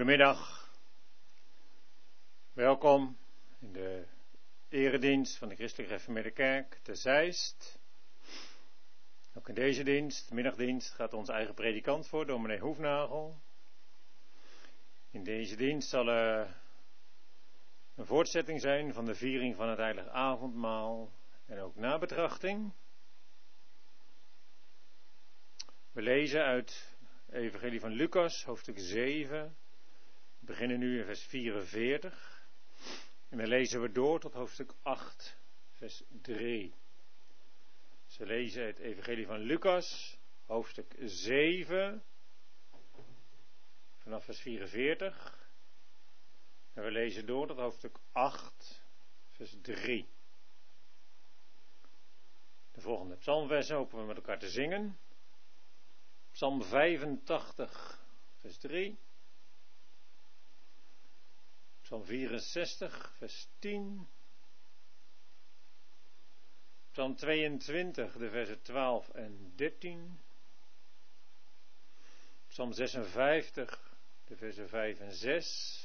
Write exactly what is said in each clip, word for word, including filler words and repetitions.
Goedemiddag, welkom in de eredienst van de Christelijk Gereformeerde Kerk te Zeist. Ook in deze dienst, de middagdienst, gaat onze eigen predikant voor, dominee Hoefnagel. In deze dienst zal er een voortzetting zijn van de viering van het heilige avondmaal en ook nabetrachting. We lezen uit het Evangelie van Lucas, hoofdstuk zeven. We beginnen nu in vers vierenveertig. En dan lezen we door tot hoofdstuk acht, vers drie. Dus we lezen het Evangelie van Lucas, hoofdstuk zeven, vanaf vers vierenveertig. En we lezen door tot hoofdstuk acht, vers drie. De volgende psalmversen hopen we met elkaar te zingen. Psalm vijfentachtig, vers drie. Psalm vierenzestig, vers tien. Psalm tweeëntwintig, de versen twaalf en dertien. Psalm zesenvijftig, de versen vijf en zes.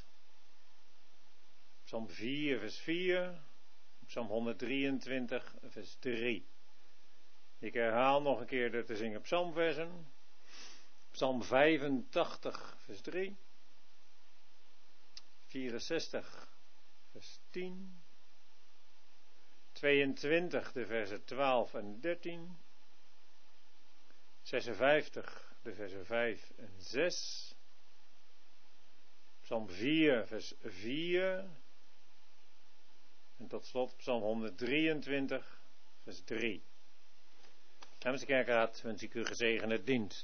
Psalm vier, vers vier. Psalm honderddrieëntwintig, vers drie. Ik herhaal nog een keer de te zingen psalmversen. Psalm vijfentachtig, vers drie. vierenzestig, vers tien. tweeëntwintig, de versen twaalf en dertien. zesenvijftig, de versen vijf en zes. Psalm vier, vers vier. En tot slot Psalm honderddrieëntwintig, vers drie. Namens de kerkraad wens ik u gezegende dienst.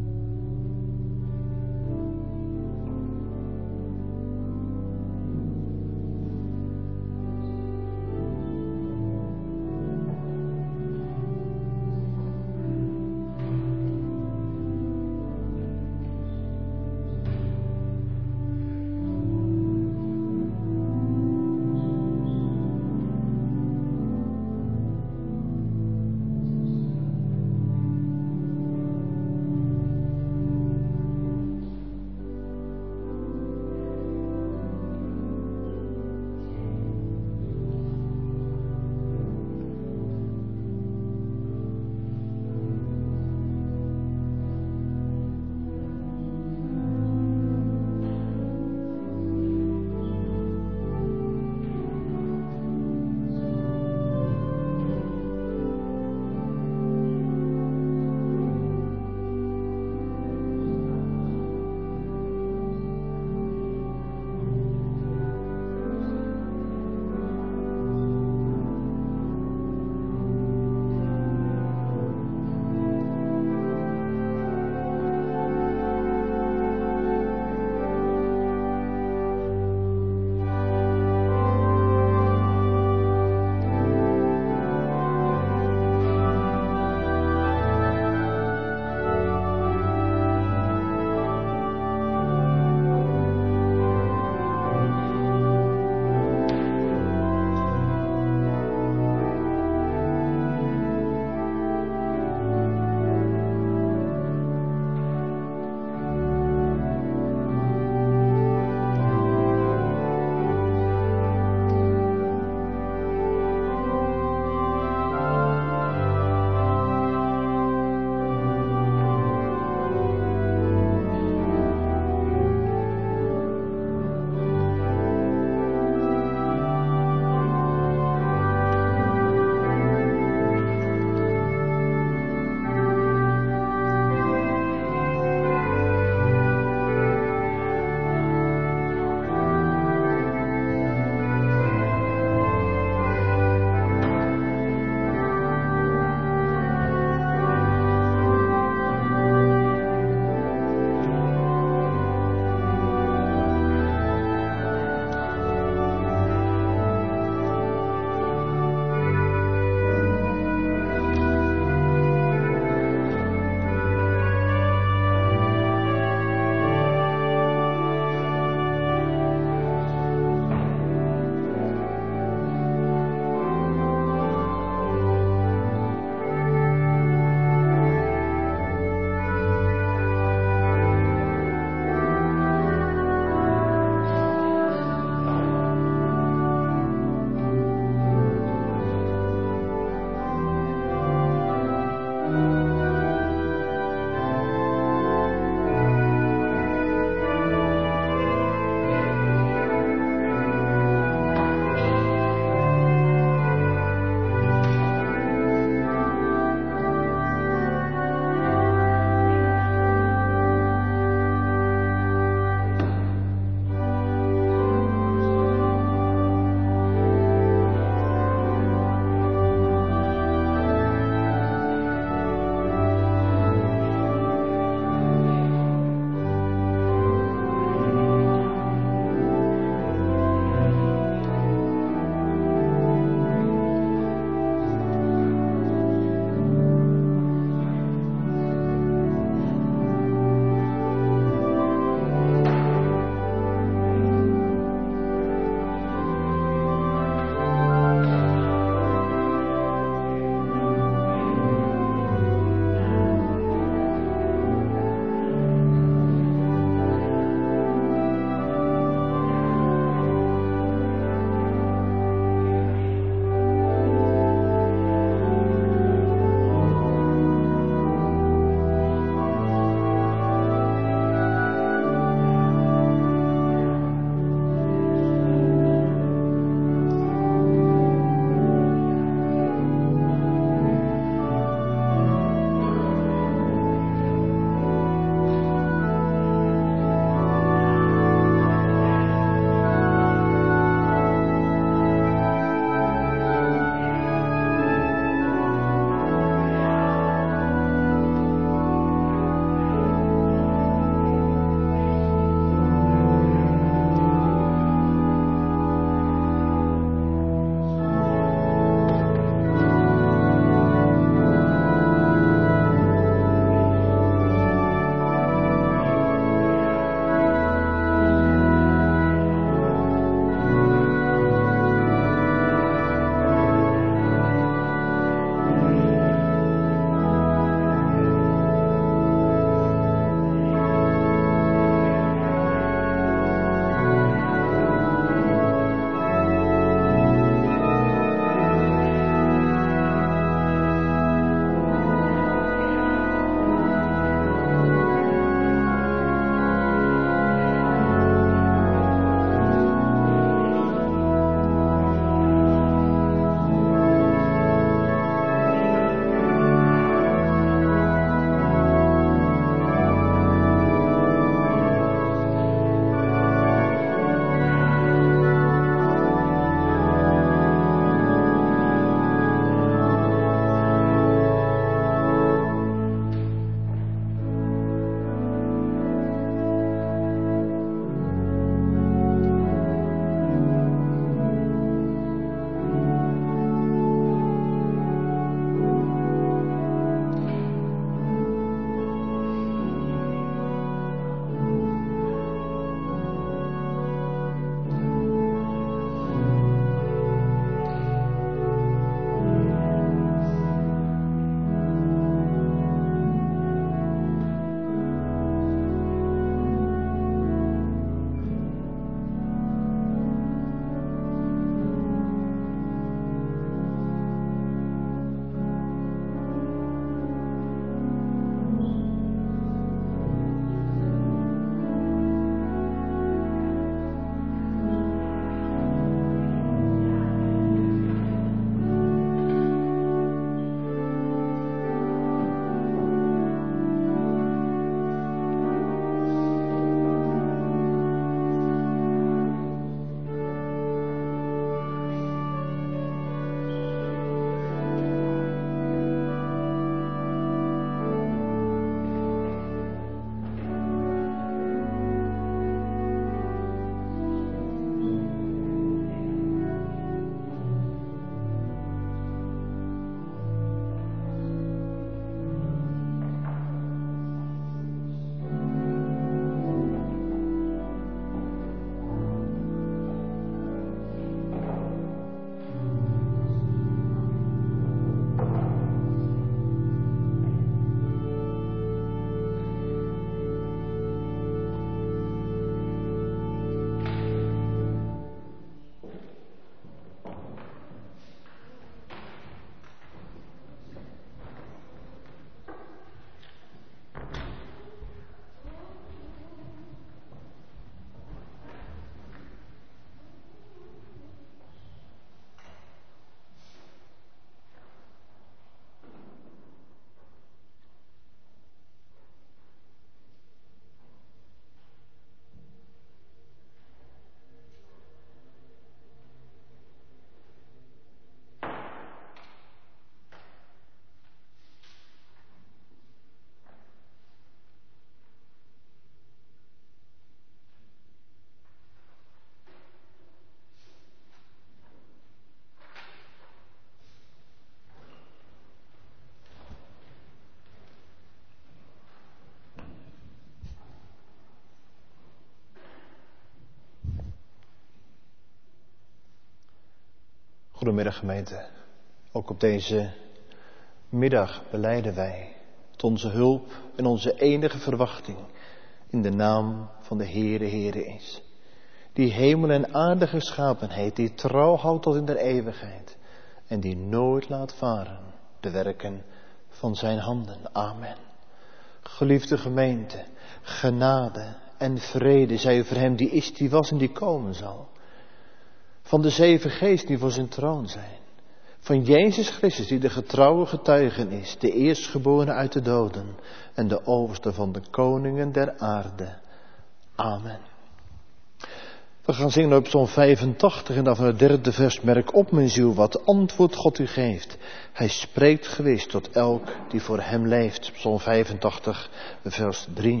Goedemiddag gemeente. Ook op deze middag belijden wij tot onze hulp en onze enige verwachting in de naam van de Heere Heere is. Die hemel en aarde geschapen heeft, die trouw houdt tot in de eeuwigheid en die nooit laat varen de werken van zijn handen. Amen. Geliefde gemeente, genade en vrede zij over hem die is, die was en die komen zal. Van de zeven geesten die voor zijn troon zijn. Van Jezus Christus die de getrouwe getuige is, de eerstgeborene uit de doden en de overste van de koningen der aarde. Amen. We gaan zingen op Psalm vijfentachtig en dan van het derde vers. Merk op mijn ziel wat antwoord God u geeft. Hij spreekt gewis tot elk die voor hem leeft. Psalm vijfentachtig vers drie.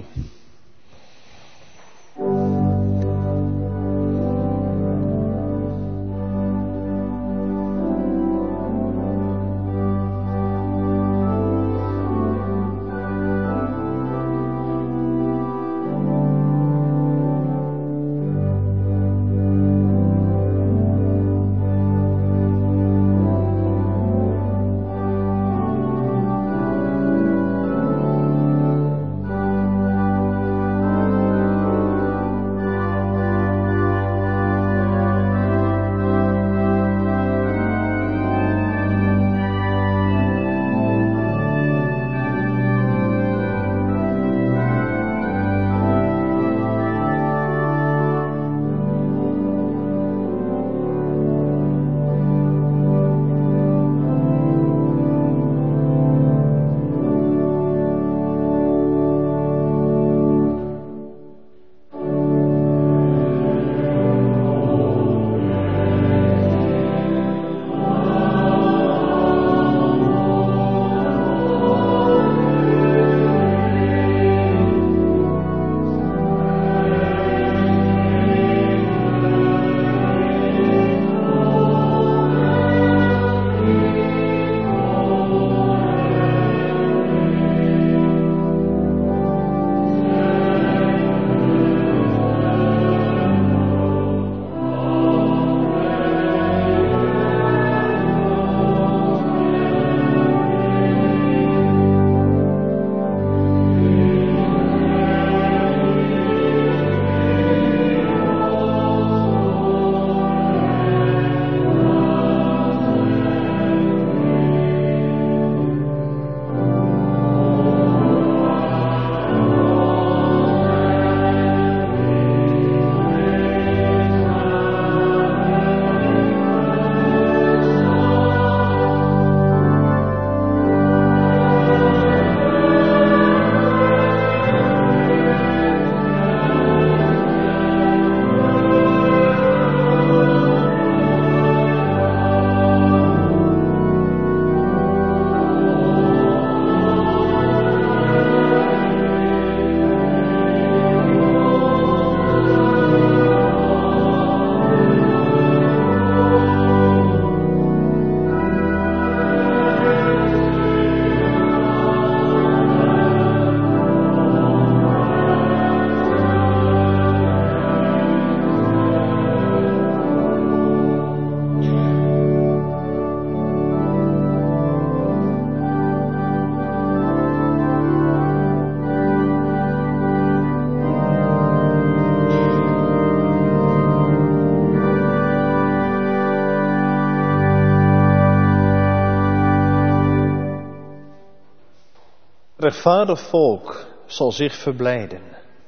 Rechtvaardig volk zal zich verblijden,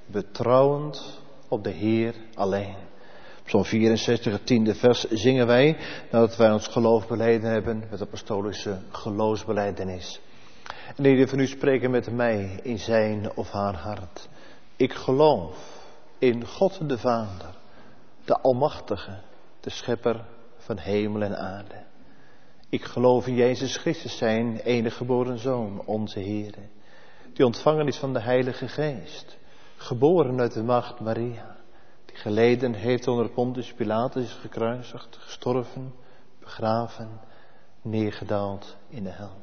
betrouwend op de Heer alleen. Psalm vierenzestig, het tiende vers, zingen wij nadat wij ons geloof beleden hebben met de apostolische geloofsbelijdenis. En ieder van u spreken met mij in zijn of haar hart. Ik geloof in God de Vader, de Almachtige, de Schepper van hemel en aarde. Ik geloof in Jezus Christus, zijn enige geboren Zoon, onze Heer, die ontvangen is van de Heilige Geest, geboren uit de maagd Maria, die geleden heeft onder Pontius Pilatus, is gekruisigd, gestorven, begraven, neergedaald in de hel.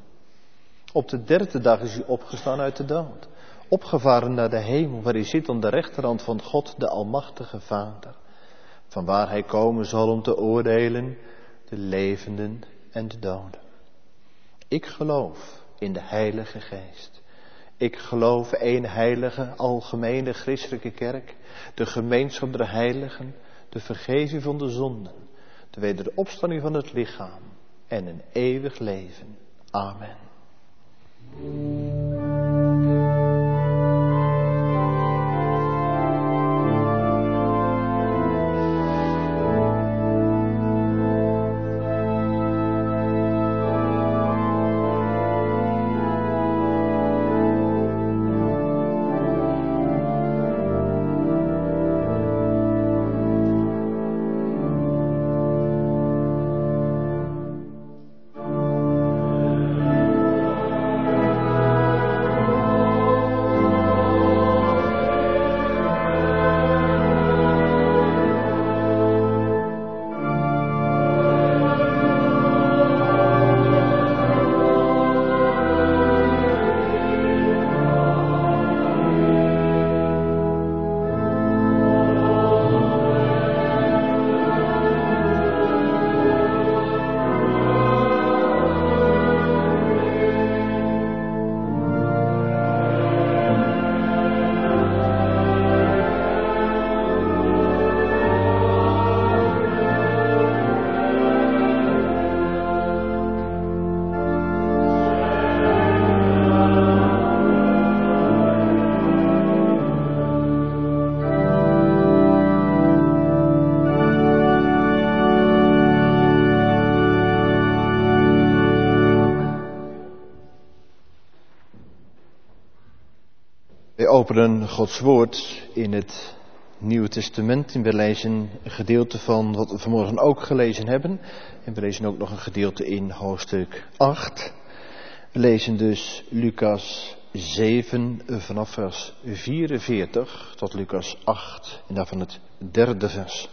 Op de derde dag is hij opgestaan uit de dood, opgevaren naar de hemel, waar hij zit aan de rechterhand van God, de Almachtige Vader, vanwaar hij komen zal om te oordelen de levenden en de doden. Ik geloof in de Heilige Geest. Ik geloof één heilige, algemene christelijke kerk, de gemeenschap der heiligen, de vergeving van de zonden, de wederopstanding van het lichaam en een eeuwig leven. Amen. We openen Gods woord in het Nieuwe Testament en we lezen een gedeelte van wat we vanmorgen ook gelezen hebben. En we lezen ook nog een gedeelte in hoofdstuk acht. We lezen dus Lucas zeven vanaf vers vierenveertig tot Lucas acht en daarvan het derde vers.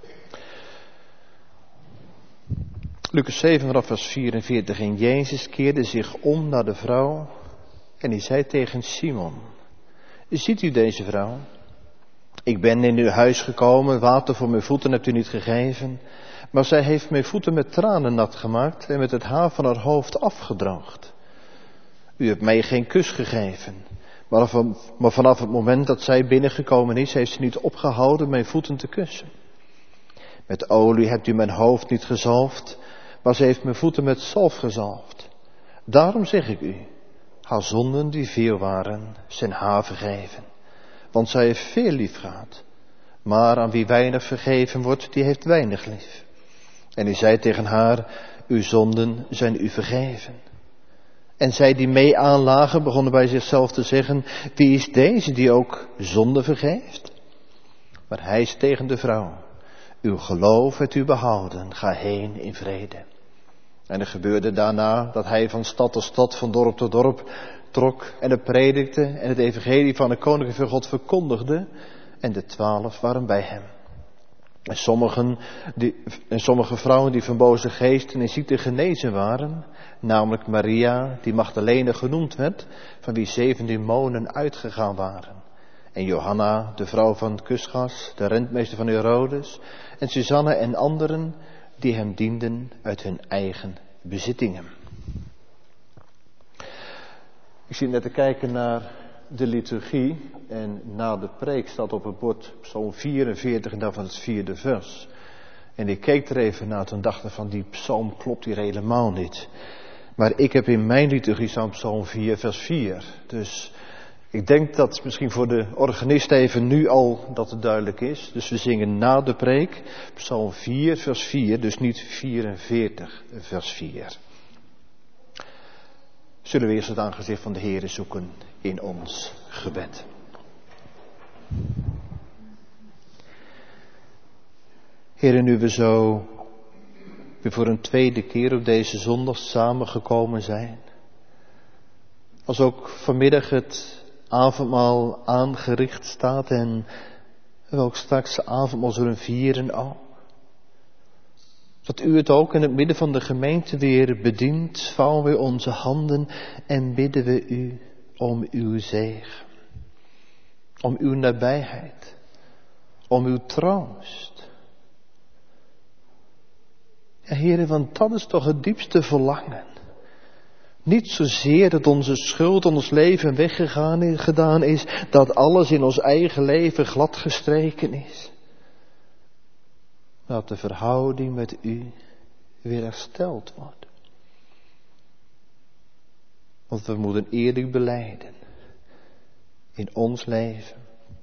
Lucas zeven vanaf vers vierenveertig. En Jezus keerde zich om naar de vrouw en hij zei tegen Simon: ziet u deze vrouw? Ik ben in uw huis gekomen, water voor mijn voeten hebt u niet gegeven, maar zij heeft mijn voeten met tranen nat gemaakt en met het haar van haar hoofd afgedroogd. U hebt mij geen kus gegeven, maar, van, maar vanaf het moment dat zij binnengekomen is, heeft ze niet opgehouden mijn voeten te kussen. Met olie hebt u mijn hoofd niet gezalfd, maar ze heeft mijn voeten met zalf gezalfd. Daarom zeg ik u, haar zonden die veel waren, zijn haar vergeven. Want zij heeft veel lief gehad. Maar aan wie weinig vergeven wordt, die heeft weinig lief. En hij zei tegen haar, uw zonden zijn u vergeven. En zij die mee aanlagen, begonnen bij zichzelf te zeggen, wie is deze die ook zonde vergeeft? Maar hij is tegen de vrouw, uw geloof heeft u behouden, ga heen in vrede. En er gebeurde daarna dat hij van stad tot stad, van dorp tot dorp trok en het predikte en het evangelie van de koninkrijk van God verkondigde. En de twaalf waren bij hem. En, sommigen die, en sommige vrouwen die van boze geesten en ziekten genezen waren, namelijk Maria, die Magdalene genoemd werd, van wie zeven demonen uitgegaan waren. En Johanna, de vrouw van Cusgas, de rentmeester van Herodes, en Susanne en anderen die hem dienden uit hun eigen bezittingen. Ik zit net te kijken naar de liturgie en na de preek staat op het bord Psalm vierenveertig en daarvan het vierde vers. En ik keek er even naar, toen dacht ik van die psalm klopt hier helemaal niet. Maar ik heb in mijn liturgie staan Psalm vier vers vier. Dus ik denk dat misschien voor de organist even nu al dat het duidelijk is. Dus we zingen na de preek Psalm vier vers vier, dus niet vierenveertig vers vier. Zullen we eerst het aangezicht van de Heere zoeken in ons gebed. Heere, nu we zo weer voor een tweede keer op deze zondag samengekomen zijn, als ook vanmiddag het avondmaal aangericht staat en we ook straks de avondmaal zullen vieren ook, dat u het ook in het midden van de gemeente weer bedient, vouwen we onze handen en bidden we u om uw zegen, om uw nabijheid, om uw troost. Ja, Heere, want dat is toch het diepste verlangen. Niet zozeer dat onze schuld ons leven weggegaan gedaan is, dat alles in ons eigen leven glad gestreken is. Maar dat de verhouding met u weer hersteld wordt. Want we moeten eerlijk belijden. In ons leven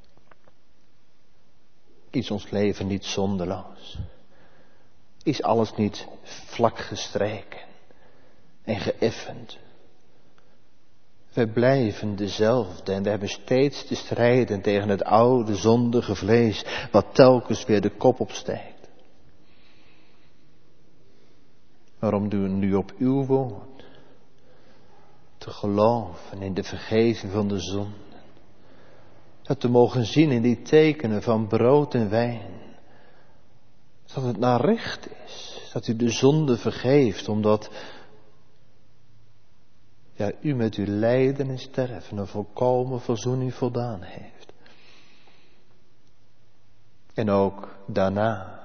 is ons leven niet zonderloos. Is alles niet vlak gestreken en geëffend. We blijven dezelfde en we hebben steeds te strijden tegen het oude zondige vlees wat telkens weer de kop opsteekt. Waarom doen we nu op uw woord te geloven in de vergeving van de zonden? Dat we mogen zien in die tekenen van brood en wijn. Dat het naar recht is. Dat u de zonde vergeeft. Omdat ja, u met uw lijden en sterven een volkomen verzoening voldaan heeft. En ook daarna.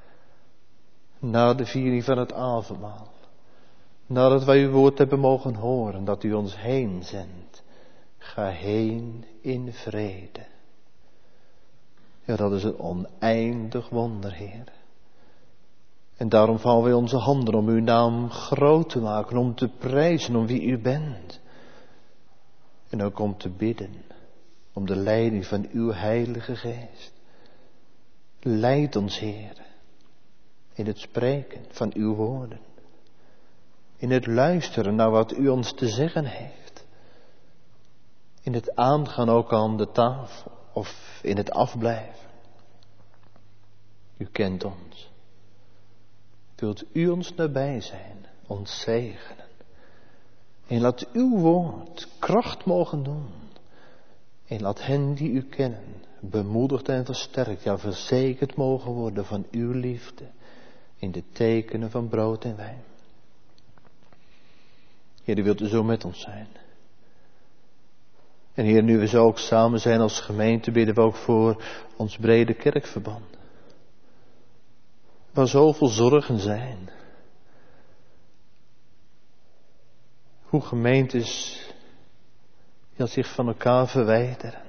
Na de viering van het avondmaal. Nadat wij uw woord hebben mogen horen. Dat u ons heen zendt. Ga heen in vrede. Ja, dat is een oneindig wonder, Heer. En daarom vallen wij onze handen om uw naam groot te maken, om te prijzen om wie u bent. En ook om te bidden, om de leiding van uw Heilige Geest. Leid ons, Heer, in het spreken van uw woorden. In het luisteren naar wat u ons te zeggen heeft. In het aangaan ook aan de tafel of in het afblijven. U kent ons. Wilt u ons nabij zijn, ons zegenen. En laat uw woord kracht mogen doen. En laat hen die u kennen, bemoedigd en versterkt, ja verzekerd mogen worden van uw liefde. In de tekenen van brood en wijn. Heer, u wilt u zo met ons zijn. En Heer, nu we zo ook samen zijn als gemeente, bidden we ook voor ons brede kerkverband. Waar zoveel zorgen zijn. Hoe gemeentes ja, zich van elkaar verwijderen.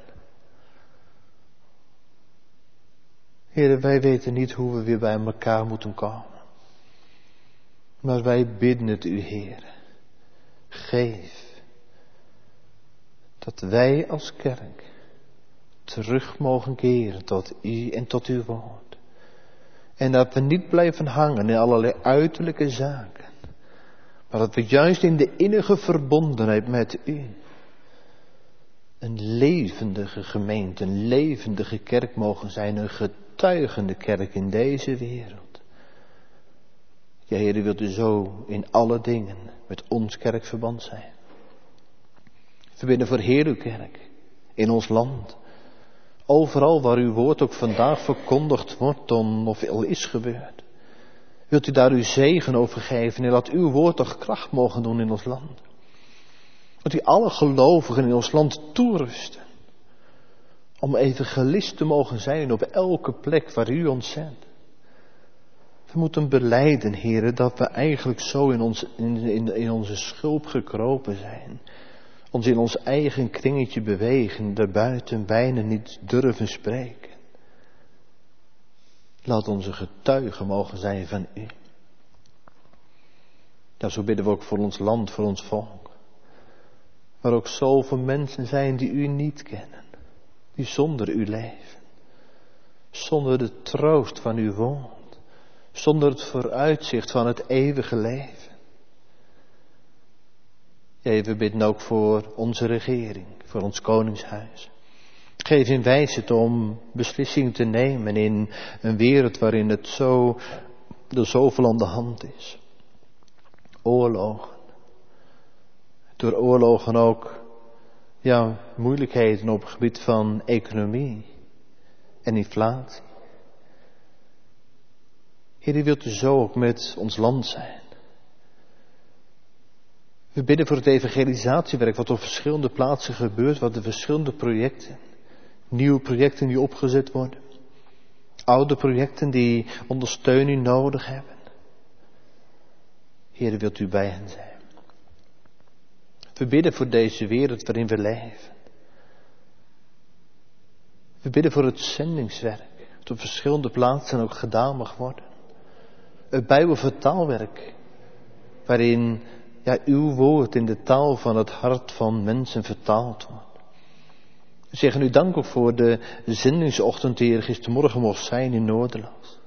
Heer, wij weten niet hoe we weer bij elkaar moeten komen. Maar wij bidden het u, Heer. Geef dat wij als kerk terug mogen keren tot u en tot uw woord. En dat we niet blijven hangen in allerlei uiterlijke zaken. Maar dat we juist in de innige verbondenheid met u een levendige gemeente, een levendige kerk mogen zijn. Een getuigende kerk in deze wereld. Ja, Heer, u wilt u zo in alle dingen met ons kerkverband zijn. We bidden voor Heer uw kerk in ons land. Overal waar uw woord ook vandaag verkondigd wordt of al is gebeurd. Wilt u daar uw zegen over geven en laat uw woord toch kracht mogen doen in ons land. Dat u alle gelovigen in ons land toerusten. Om evangelist te mogen zijn op elke plek waar u ons zendt. We moeten belijden, Heere, dat we eigenlijk zo in, ons, in, in, in onze schulp gekropen zijn. Ons in ons eigen kringetje bewegen, daarbuiten bijna niet durven spreken. Laat onze getuigen mogen zijn van u. Ja, zo bidden we ook voor ons land, voor ons volk. Waar ook zoveel mensen zijn die u niet kennen. Die zonder u leven. Zonder de troost van uw woord. Zonder het vooruitzicht van het eeuwige leven. Ja, we bidden ook voor onze regering, voor ons koningshuis. Geef in wijsheid om beslissingen te nemen in een wereld waarin het zo, er zoveel aan de hand is. Oorlogen. Door oorlogen ook, ja, moeilijkheden op het gebied van economie en inflatie. Heer, u wilt u zo ook met ons land zijn. We bidden voor het evangelisatiewerk wat op verschillende plaatsen gebeurt, wat de verschillende projecten, nieuwe projecten die opgezet worden, oude projecten die ondersteuning nodig hebben. Heer, wilt u bij hen zijn. We bidden voor deze wereld waarin we leven. We bidden voor het zendingswerk, dat op verschillende plaatsen ook gedaan mag worden. Het Bijbelvertaalwerk, waarin ja, uw woord in de taal van het hart van mensen vertaald wordt. We zeggen u dank ook voor de zendingsochtend die er gistermorgen mocht zijn in Noorderland.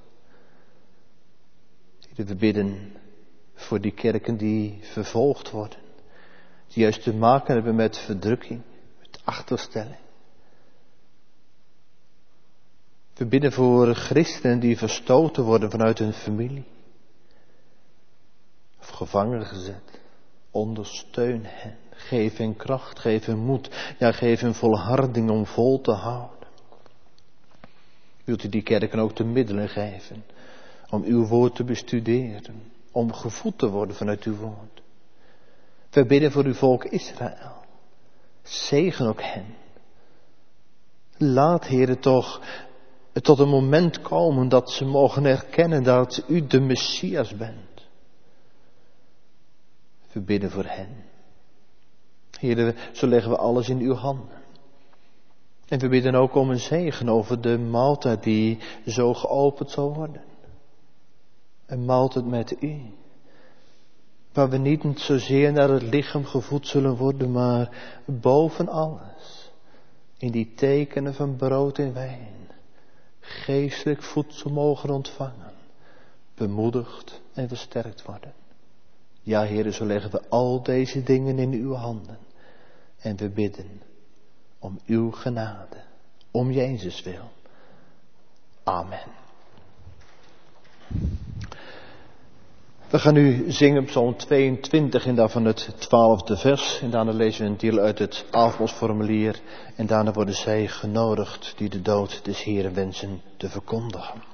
We bidden voor die kerken die vervolgd worden. Die juist te maken hebben met verdrukking, met achterstelling. We bidden voor christenen die verstoten worden vanuit hun familie. Of gevangen gezet. Ondersteun hen. Geef hen kracht, geef hen moed. Ja, geef hen volharding om vol te houden. Wilt u die kerken ook de middelen geven om uw woord te bestuderen. Om gevoed te worden vanuit uw woord. We bidden voor uw volk Israël. Zegen ook hen. Laat, Heere, toch tot een moment komen dat ze mogen erkennen dat u de Messias bent. We bidden voor hen. Heere, zo leggen we alles in uw handen. En we bidden ook om een zegen over de maaltijd die zo geopend zal worden. Een maaltijd met u. Waar we niet zozeer naar het lichaam gevoed zullen worden, maar boven alles. In die tekenen van brood en wijn. Geestelijk voedsel mogen ontvangen. Bemoedigd en versterkt worden. Ja, Heere, zo leggen we al deze dingen in uw handen. En we bidden om uw genade. Om Jezus wil. Amen. We gaan nu zingen Psalm tweeëntwintig en daarvan het twaalfde vers. En daarna lezen we een deel uit het avondmaalsformulier. En daarna worden zij genodigd die de dood des Heeren wensen te verkondigen.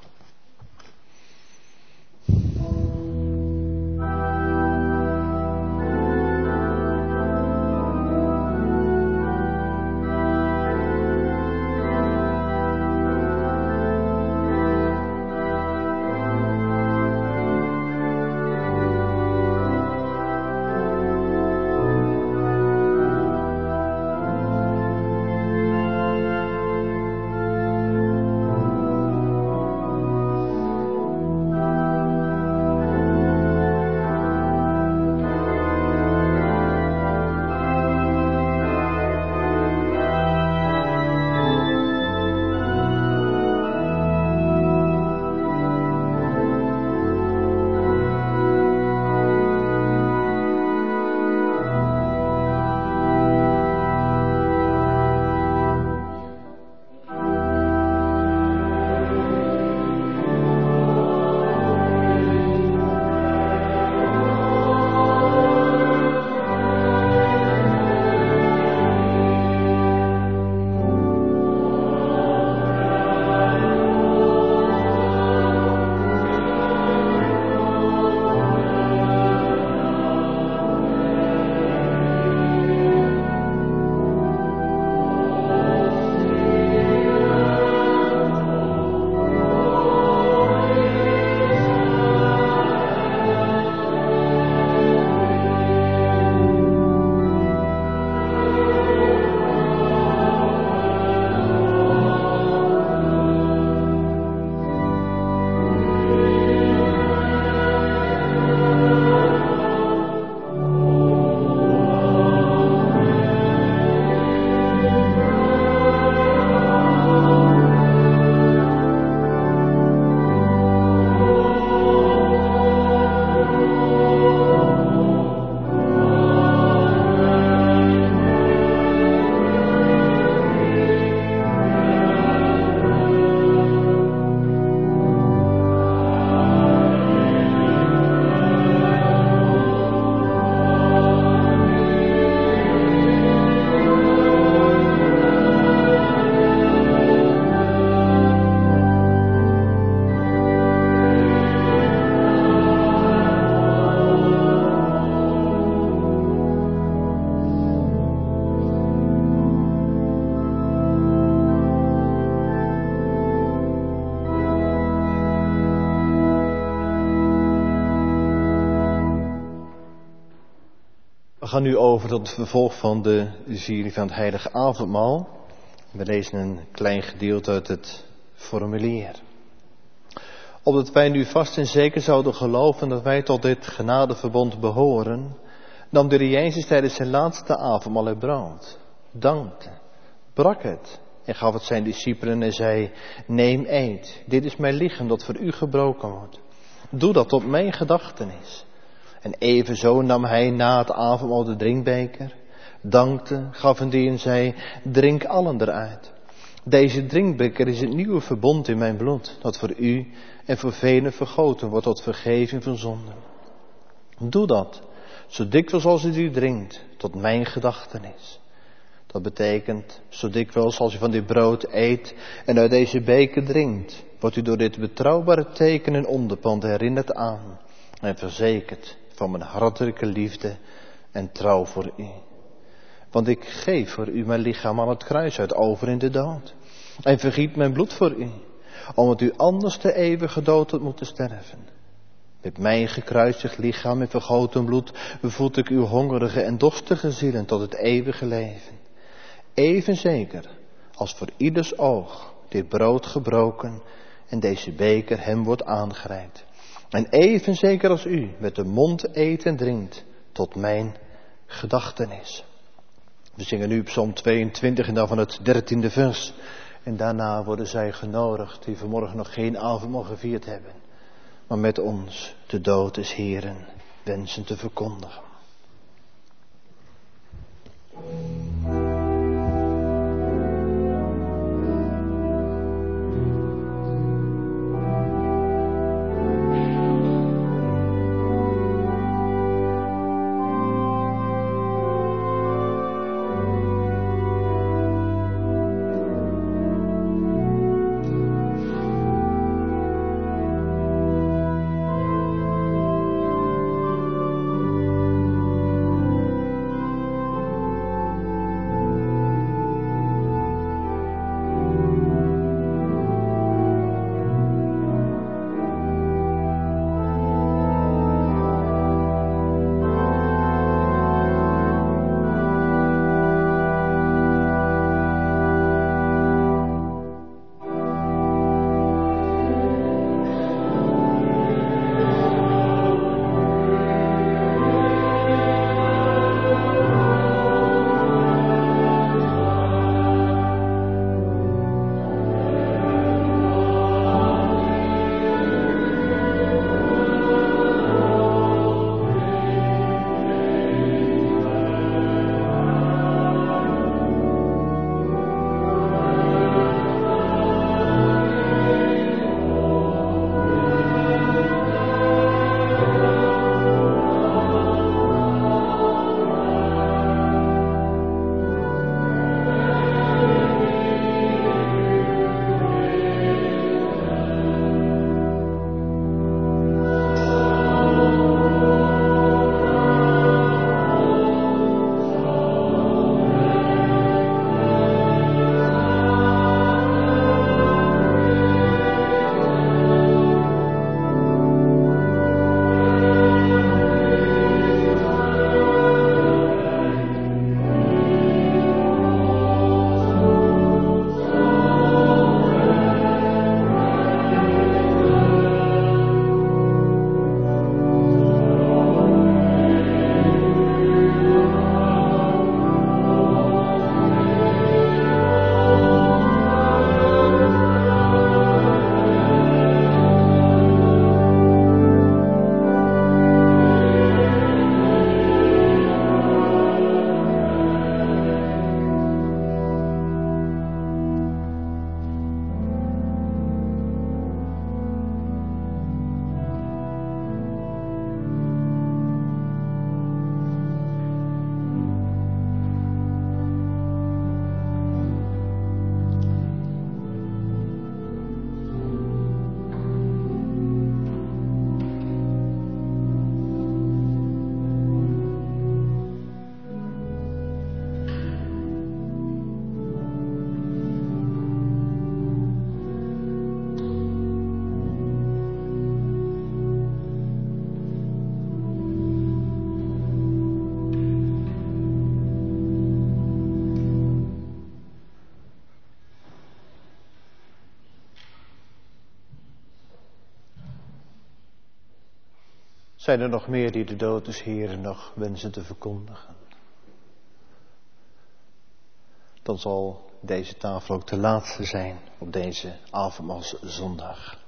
gaan nu over tot het vervolg van de viering van het heilige avondmaal. We lezen een klein gedeelte uit het formulier. Opdat wij nu vast en zeker zouden geloven dat wij tot dit genadeverbond behoren, nam de Heer Jezus tijdens zijn laatste avondmaal het brood, dankte, brak het en gaf het zijn discipelen en zei: neem, eet, dit is mijn lichaam dat voor u gebroken wordt. Doe dat tot mijn gedachtenis. En evenzo nam hij na het avondmaal de drinkbeker, dankte, gaf een die en zei: drink allen eruit. Deze drinkbeker is het nieuwe verbond in mijn bloed, dat voor u en voor velen vergoten wordt tot vergeving van zonden. Doe dat, zo dikwijls als u die drinkt, tot mijn gedachtenis. Dat betekent, zo dikwijls als u van dit brood eet en uit deze beker drinkt, wordt u door dit betrouwbare teken en onderpand herinnerd aan en verzekerd van mijn hartelijke liefde en trouw voor u. Want ik geef voor u mijn lichaam aan het kruis uit over in de dood. En vergiet mijn bloed voor u, omdat u anders de eeuwige dood had moeten sterven. Met mijn gekruisigd lichaam en vergoten bloed bevoed ik uw hongerige en dorstige zielen tot het eeuwige leven. Even zeker als voor ieders oog dit brood gebroken en deze beker hem wordt aangereikt. En even zeker als u met de mond eet en drinkt tot mijn gedachtenis. We zingen nu Psalm tweeëntwintig en dan van het dertiende vers. En daarna worden zij genodigd die vanmorgen nog geen avondmaal gevierd hebben, maar met ons de dood des Heeren wensen te verkondigen. Zijn er nog meer die de dood des Heeren nog wensen te verkondigen? Dan zal deze tafel ook de laatste zijn op deze avondmaalszondag.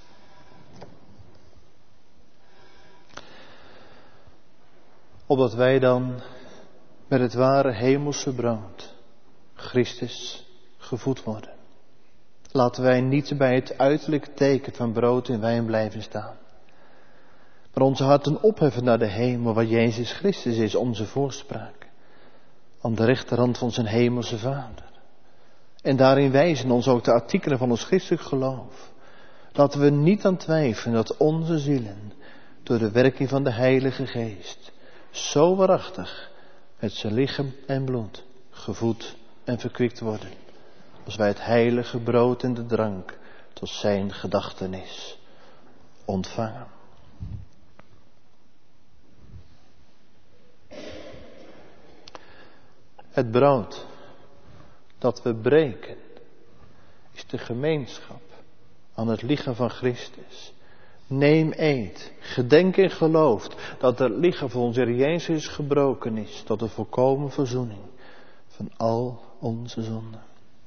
Opdat wij dan met het ware hemelse brood, Christus, gevoed worden. Laten wij niet bij het uiterlijke teken van brood en wijn blijven staan. Maar onze harten opheffen naar de hemel, waar Jezus Christus is, onze voorspraak. Aan de rechterhand van zijn hemelse Vader. En daarin wijzen ons ook de artikelen van ons christelijk geloof. Laten we niet aan twijfelen dat onze zielen, door de werking van de Heilige Geest, zo waarachtig met zijn lichaam en bloed gevoed en verkwikt worden. Als wij het heilige brood en de drank tot zijn gedachtenis ontvangen. Het brood dat we breken is de gemeenschap aan het lichaam van Christus. Neem, eet, gedenk en geloof dat het lichaam van onze Heer Jezus gebroken is tot de volkomen verzoening van al onze zonden.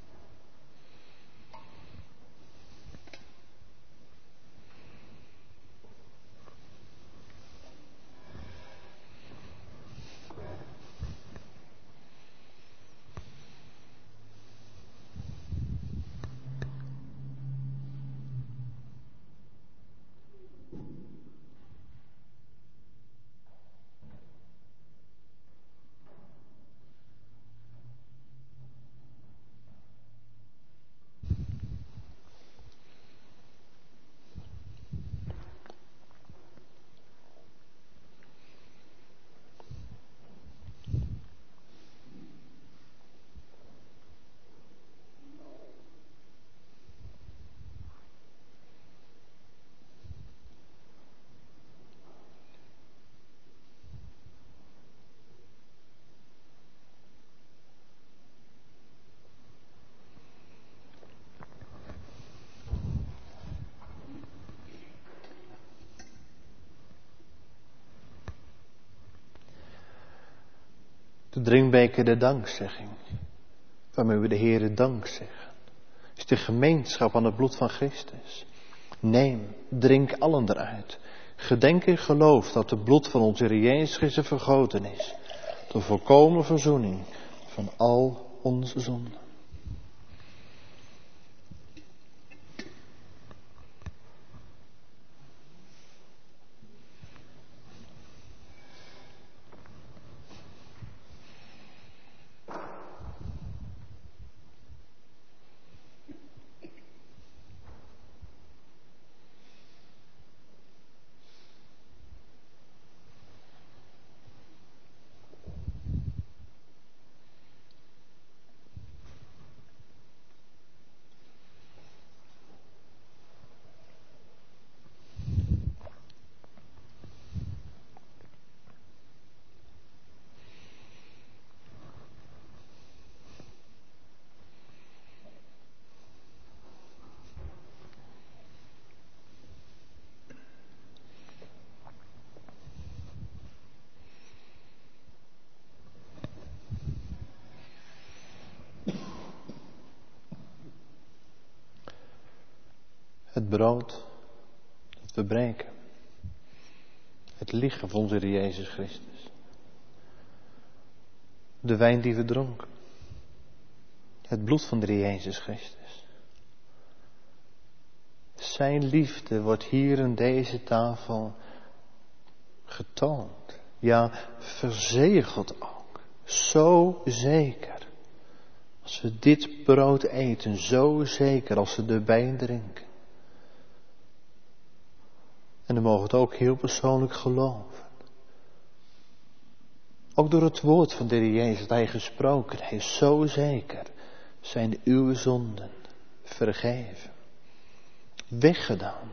De drinkbeker der dankzegging, waarmee we de Heere dank zeggen, is de gemeenschap aan het bloed van Christus. Neem, drink allen eruit. Gedenk en geloof dat het bloed van onze Heer Jezus Christus vergoten is, tot volkomen verzoening van al onze zonden. Het brood dat we breken. Het lichaam van onze Heer Jezus Christus. De wijn die we dronken. Het bloed van de Heer Jezus Christus. Zijn liefde wordt hier aan deze tafel getoond. Ja, verzegeld ook. Zo zeker. Als we dit brood eten, zo zeker als we de wijn drinken. En dan mogen we het ook heel persoonlijk geloven. Ook door het woord van de Heer Jezus dat Hij gesproken heeft, zo zeker zijn uw zonden vergeven. Weggedaan.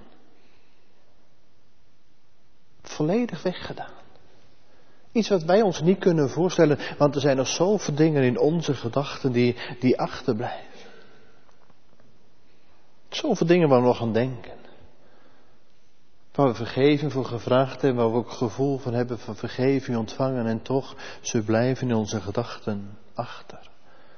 Volledig weggedaan. Iets wat wij ons niet kunnen voorstellen, want er zijn nog zoveel dingen in onze gedachten die, die achterblijven. Zoveel dingen waar we nog aan denken. Waar we vergeving voor gevraagd hebben, waar we ook gevoel van hebben van vergeving ontvangen en toch, ze blijven in onze gedachten achter.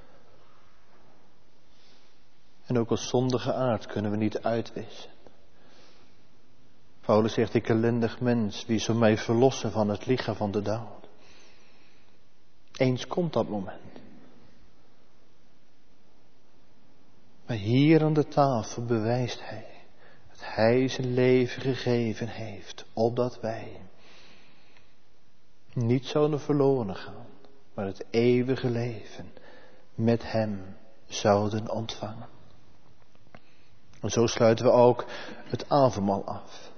En ook als zondige aard kunnen we niet uitwissen. Paulus zegt, ik ellendig mens, wie zal mij verlossen van het lichaam van de dood? Eens komt dat moment. Maar hier aan de tafel bewijst hij dat hij zijn leven gegeven heeft, opdat wij niet zouden verloren gaan, maar het eeuwige leven met hem zouden ontvangen. En zo sluiten we ook het avondmaal af.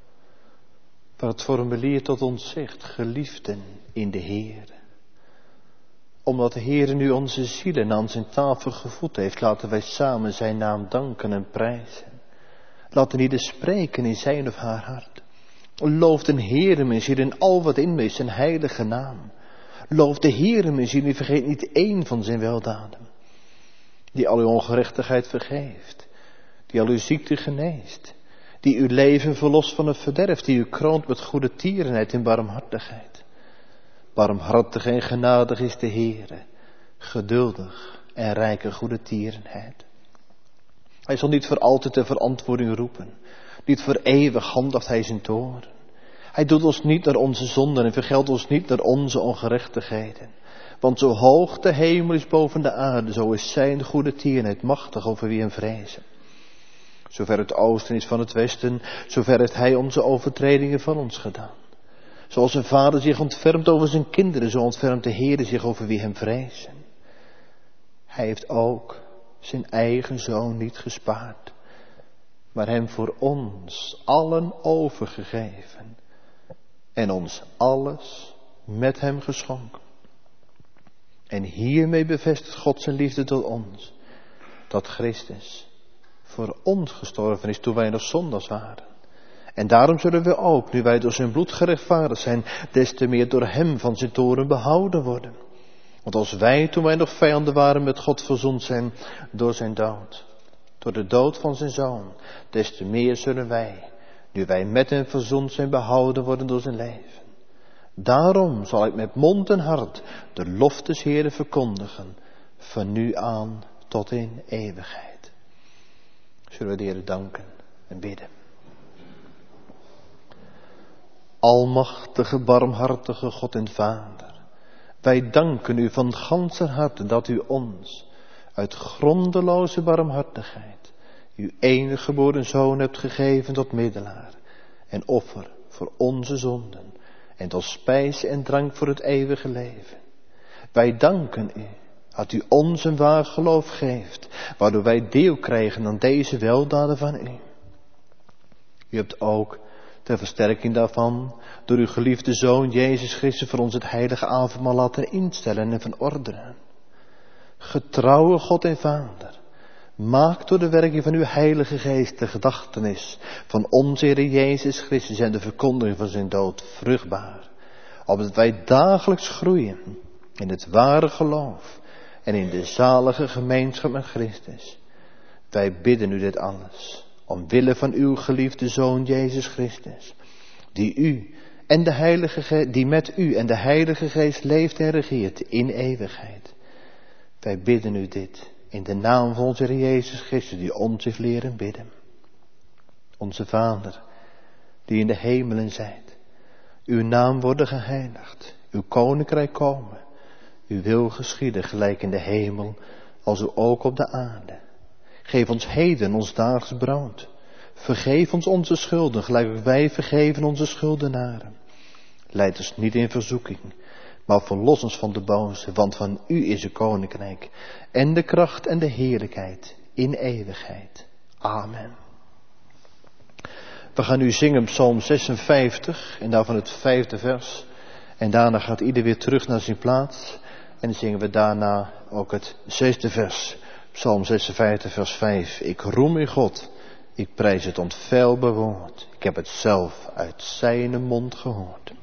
Waar het formulier tot ons zegt, geliefden in de Heer. Omdat de Heer nu onze zielen aan zijn tafel gevoed heeft, laten wij samen zijn naam danken en prijzen. Laten ieder spreken in zijn of haar hart. Loof de Heere mijn ziel in al wat in mij is, zijn heilige naam. Loof de Heere mijn ziel en vergeet niet één van zijn weldaden. Die al uw ongerechtigheid vergeeft. Die al uw ziekte geneest. Die uw leven verlost van het verderf. Die u kroont met goede tierenheid en barmhartigheid. Barmhartig en genadig is de Heere. Geduldig en rijke goede tierenheid. Hij zal niet voor altijd de verantwoording roepen. Niet voor eeuwig handhaft hij zijn toorn. Hij doet ons niet naar onze zonden en vergeldt ons niet naar onze ongerechtigheden. Want zo hoog de hemel is boven de aarde, zo is zijn goede tierenheid machtig over wie hem vrezen. Zover het oosten is van het westen, zover heeft hij onze overtredingen van ons gedaan. Zoals een vader zich ontfermt over zijn kinderen, zo ontfermt de Heer zich over wie hem vrezen. Hij heeft ook zijn eigen zoon niet gespaard, maar hem voor ons allen overgegeven en ons alles met hem geschonken. En hiermee bevestigt God zijn liefde tot ons, dat Christus voor ons gestorven is toen wij nog zondaars waren. En daarom zullen we ook, nu wij door zijn bloed gerechtvaardigd zijn, des te meer door hem van zijn toorn behouden worden. Want als wij, toen wij nog vijanden waren, met God verzoend zijn door zijn dood, door de dood van zijn zoon, des te meer zullen wij, nu wij met hem verzoend zijn, behouden worden door zijn leven. Daarom zal ik met mond en hart de lof des Heeren verkondigen, van nu aan tot in eeuwigheid. Zullen we de Heer danken en bidden. Almachtige, barmhartige God en Vader, wij danken u van ganser harte dat u ons uit grondeloze barmhartigheid uw enige geboren zoon hebt gegeven tot middelaar en offer voor onze zonden en tot spijs en drank voor het eeuwige leven. Wij danken u dat u ons een waar geloof geeft, waardoor wij deel krijgen aan deze weldaden van u. U hebt ook ter versterking daarvan door uw geliefde Zoon Jezus Christus voor ons het heilige avondmaal laten instellen en verordenen. Getrouwe God en Vader, maak door de werking van uw heilige geest de gedachtenis van onze Heer Jezus Christus en de verkondiging van zijn dood vruchtbaar, opdat wij dagelijks groeien in het ware geloof en in de zalige gemeenschap met Christus. Wij bidden u dit alles, omwille van uw geliefde Zoon Jezus Christus, die u en de Heilige Geest, die met u en de Heilige Geest leeft en regeert in eeuwigheid. Wij bidden u dit in de naam van onze Heer Jezus Christus, die ons heeft leren bidden. Onze Vader, die in de hemelen zijt, uw naam worden geheiligd, uw koninkrijk komen, uw wil geschieden gelijk in de hemel, als ook op de aarde. Geef ons heden ons dagelijks brood. Vergeef ons onze schulden, gelijk ook wij vergeven onze schuldenaren. Leid ons niet in verzoeking, maar verlos ons van de boze, want van u is het koninkrijk, en de kracht en de heerlijkheid in eeuwigheid. Amen. We gaan nu zingen Psalm zesenvijftig, en daarvan het vijfde vers. En daarna gaat ieder weer terug naar zijn plaats. En dan zingen we daarna ook het zesde vers. Psalm zesenvijftig vers vijf. Ik roem in God, ik prijs het onfeilbaar woord. Ik heb het zelf uit zijn mond gehoord.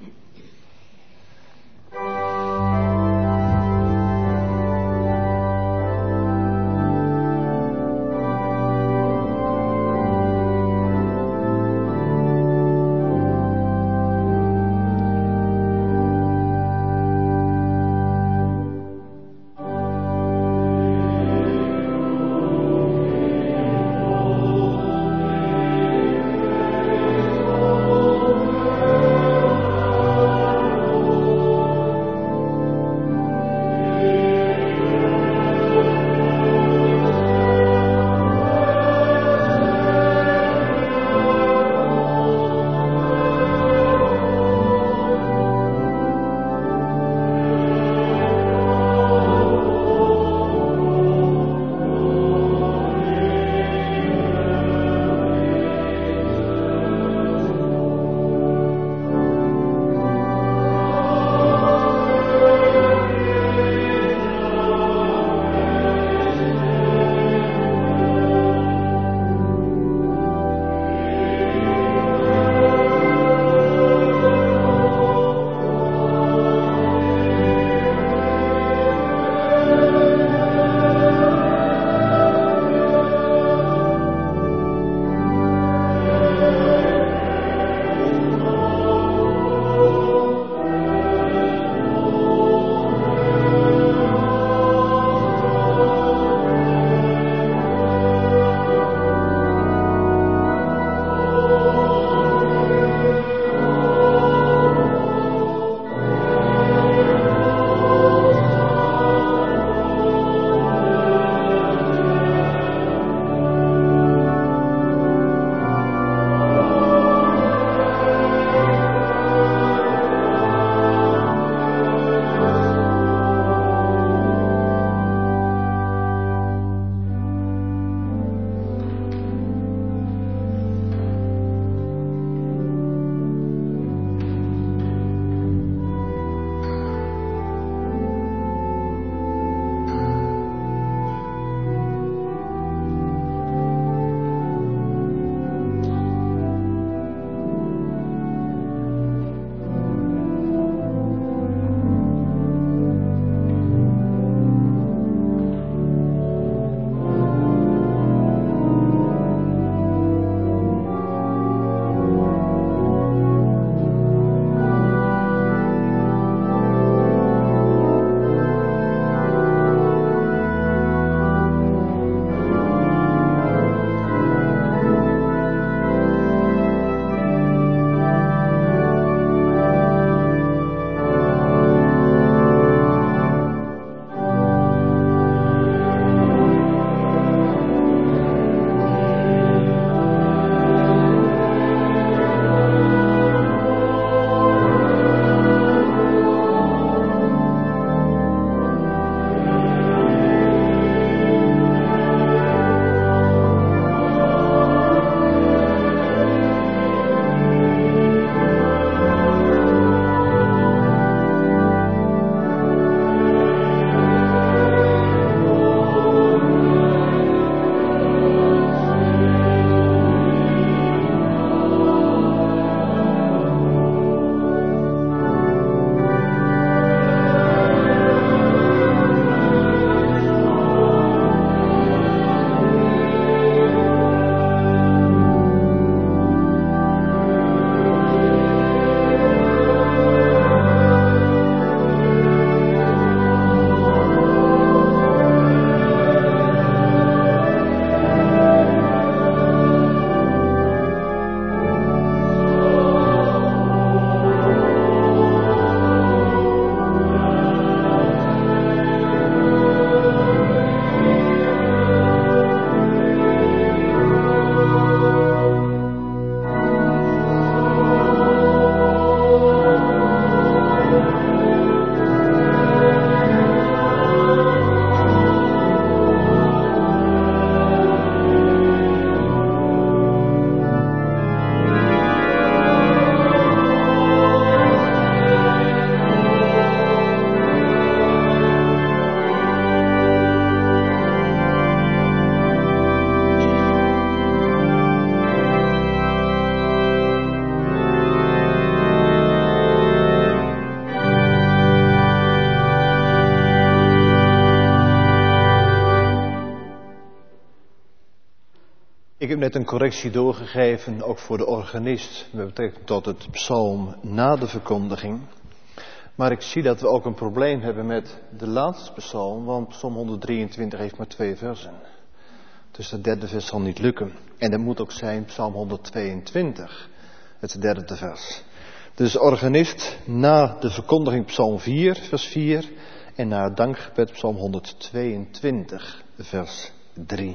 Ik heb net een correctie doorgegeven, ook voor de organist, met betrekking tot het psalm na de verkondiging. Maar ik zie dat we ook een probleem hebben met de laatste psalm, want psalm honderddrieëntwintig heeft maar twee versen. Dus dat derde vers zal niet lukken. En dat moet ook zijn psalm honderdtweeëntwintig, het derde vers. Dus organist na de verkondiging psalm vier, vers vier en na het dankgebed psalm honderdtweeëntwintig, vers drie.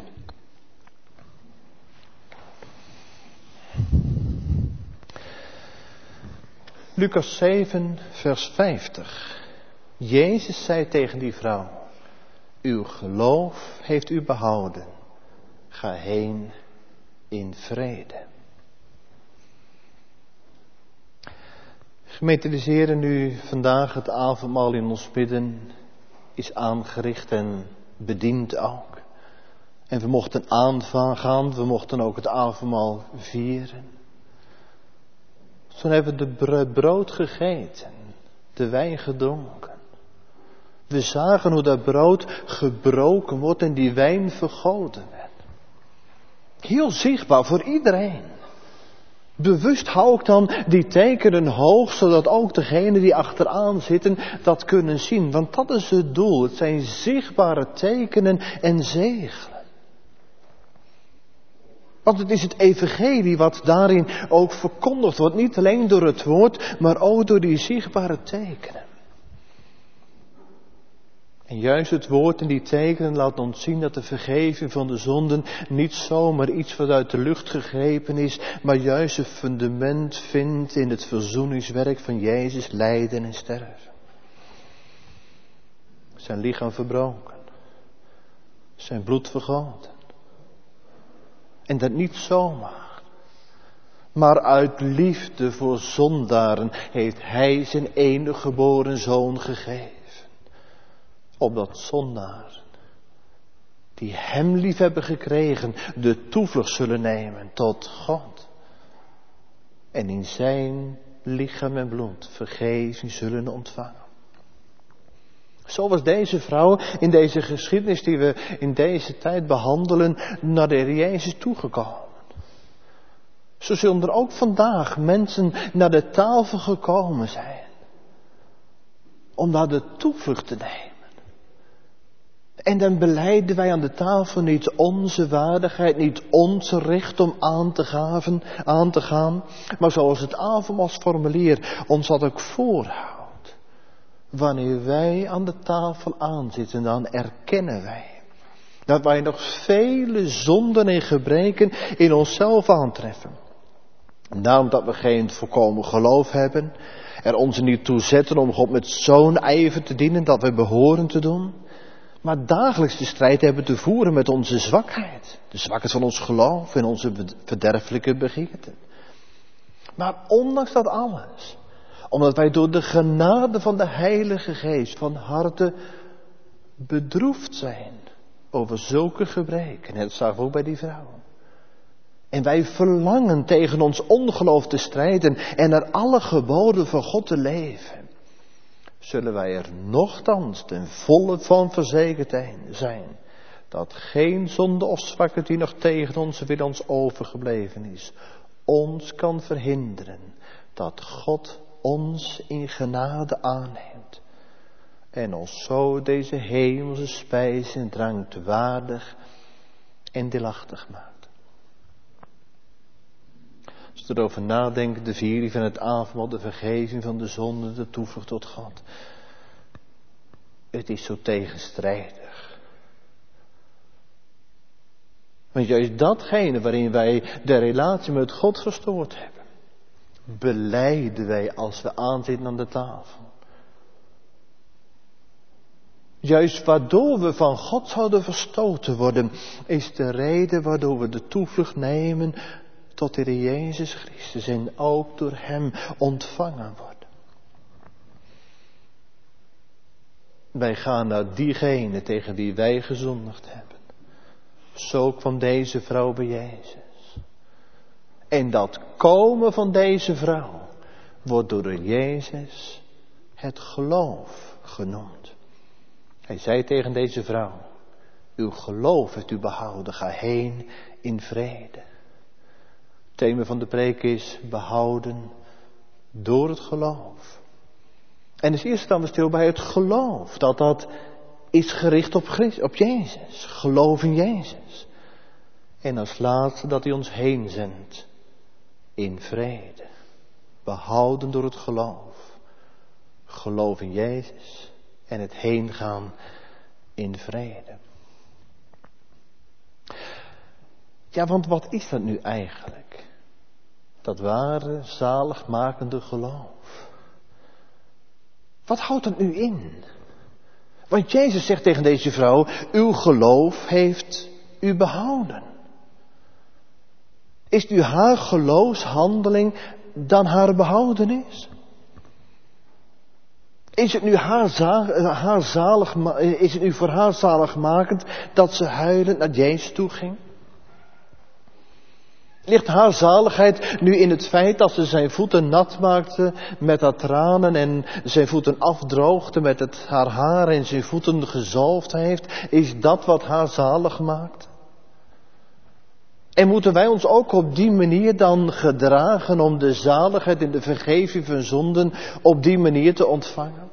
Lucas zeven, vers vijftig. Jezus zei tegen die vrouw: uw geloof heeft u behouden. Ga heen in vrede. Gemeente des Heren, nu vandaag het avondmaal in ons midden is aangericht en bediend ook. En we mochten aangaan, we mochten ook het avondmaal vieren. Toen hebben we de brood gegeten, de wijn gedronken. We zagen hoe dat brood gebroken wordt en die wijn vergoten werd. Heel zichtbaar voor iedereen. Bewust hou ik dan die tekenen hoog, zodat ook degenen die achteraan zitten dat kunnen zien. Want dat is het doel. Het zijn zichtbare tekenen en zegelen. Want het is het evangelie wat daarin ook verkondigd wordt. Niet alleen door het woord, maar ook door die zichtbare tekenen. En juist het woord en die tekenen laten ons zien dat de vergeving van de zonden niet zomaar iets wat uit de lucht gegrepen is, maar juist een fundament vindt in het verzoeningswerk van Jezus lijden en sterven. Zijn lichaam verbroken. Zijn bloed vergoten. En dat niet zomaar. Maar uit liefde voor zondaren heeft hij zijn enige geboren zoon gegeven. Opdat zondaren, die hem lief hebben gekregen, de toevlucht zullen nemen tot God. En in zijn lichaam en bloed vergeving zullen ontvangen. Zo was deze vrouw in deze geschiedenis die we in deze tijd behandelen naar de Heer Jezus toegekomen. Zo zullen er ook vandaag mensen naar de tafel gekomen zijn. Om daar de toevlucht te nemen. En dan belijden wij aan de tafel niet onze waardigheid, niet ons recht om aan te, gaven, aan te gaan. Maar zoals het avondmaalsformulier ons dat ook voorhoudt. Wanneer wij aan de tafel aanzitten, dan erkennen wij dat wij nog vele zonden en gebreken in onszelf aantreffen. Daarom dat we geen volkomen geloof hebben, er ons er niet toe zetten om God met zo'n ijver te dienen dat we behoren te doen. Maar dagelijks de strijd hebben te voeren met onze zwakheid. De zwakheid van ons geloof en onze verderfelijke begeerten. Maar ondanks dat alles, omdat wij door de genade van de Heilige Geest van harte bedroefd zijn over zulke gebreken. En dat zagen we ook bij die vrouw. En wij verlangen tegen ons ongeloof te strijden en naar alle geboden van God te leven. Zullen wij er nochtans ten volle van verzekerd zijn dat geen zonde of zwakheid die nog tegen ons wil ons overgebleven is, ons kan verhinderen dat God ons in genade aanneemt en ons zo deze hemelse spijs en drank te waardig en deelachtig maakt. Als we erover nadenken, de viering van het avondmaal, de vergeving van de zonde, de toevlucht tot God. Het is zo tegenstrijdig. Want juist datgene waarin wij de relatie met God verstoord hebben, belijden wij als we aanzitten aan de tafel. Juist waardoor we van God zouden verstoten worden, is de reden waardoor we de toevlucht nemen tot de Heer Jezus Christus en ook door Hem ontvangen worden. Wij gaan naar diegene tegen wie wij gezondigd hebben. Zo kwam deze vrouw bij Jezus. En dat komen van deze vrouw wordt door de Jezus het geloof genoemd. Hij zei tegen deze vrouw: Uw geloof heeft u behouden. Ga heen in vrede. Het thema van de preek is behouden door het geloof. En als eerste staan we stil bij het geloof. Dat dat is gericht op, Christus, op Jezus. Geloof in Jezus. En als laatste dat hij ons heen zendt in vrede. Behouden door het geloof. Geloof in Jezus en het heen gaan in vrede. Ja, want wat is dat nu eigenlijk? Dat ware, zaligmakende geloof. Wat houdt het nu in? Want Jezus zegt tegen deze vrouw, uw geloof heeft u behouden. Is nu haar geloofshandeling dan haar behoudenis? Is het nu haar, za- haar zalig, is het nu voor haar zaligmakend dat ze huilend naar Jezus toe ging? Ligt haar zaligheid nu in het feit dat ze zijn voeten nat maakte met haar tranen en zijn voeten afdroogde met het, haar haar en zijn voeten gezalfd heeft? Is dat wat haar zalig maakt? En moeten wij ons ook op die manier dan gedragen om de zaligheid en de vergeving van zonden op die manier te ontvangen?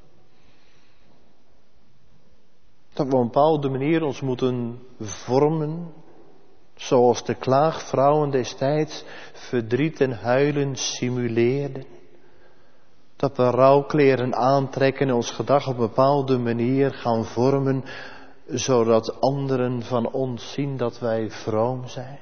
Dat we op een bepaalde manier ons moeten vormen, zoals de klaagvrouwen destijds verdriet en huilen simuleerden. Dat we rouwkleren aantrekken en ons gedrag op een bepaalde manier gaan vormen, zodat anderen van ons zien dat wij vroom zijn.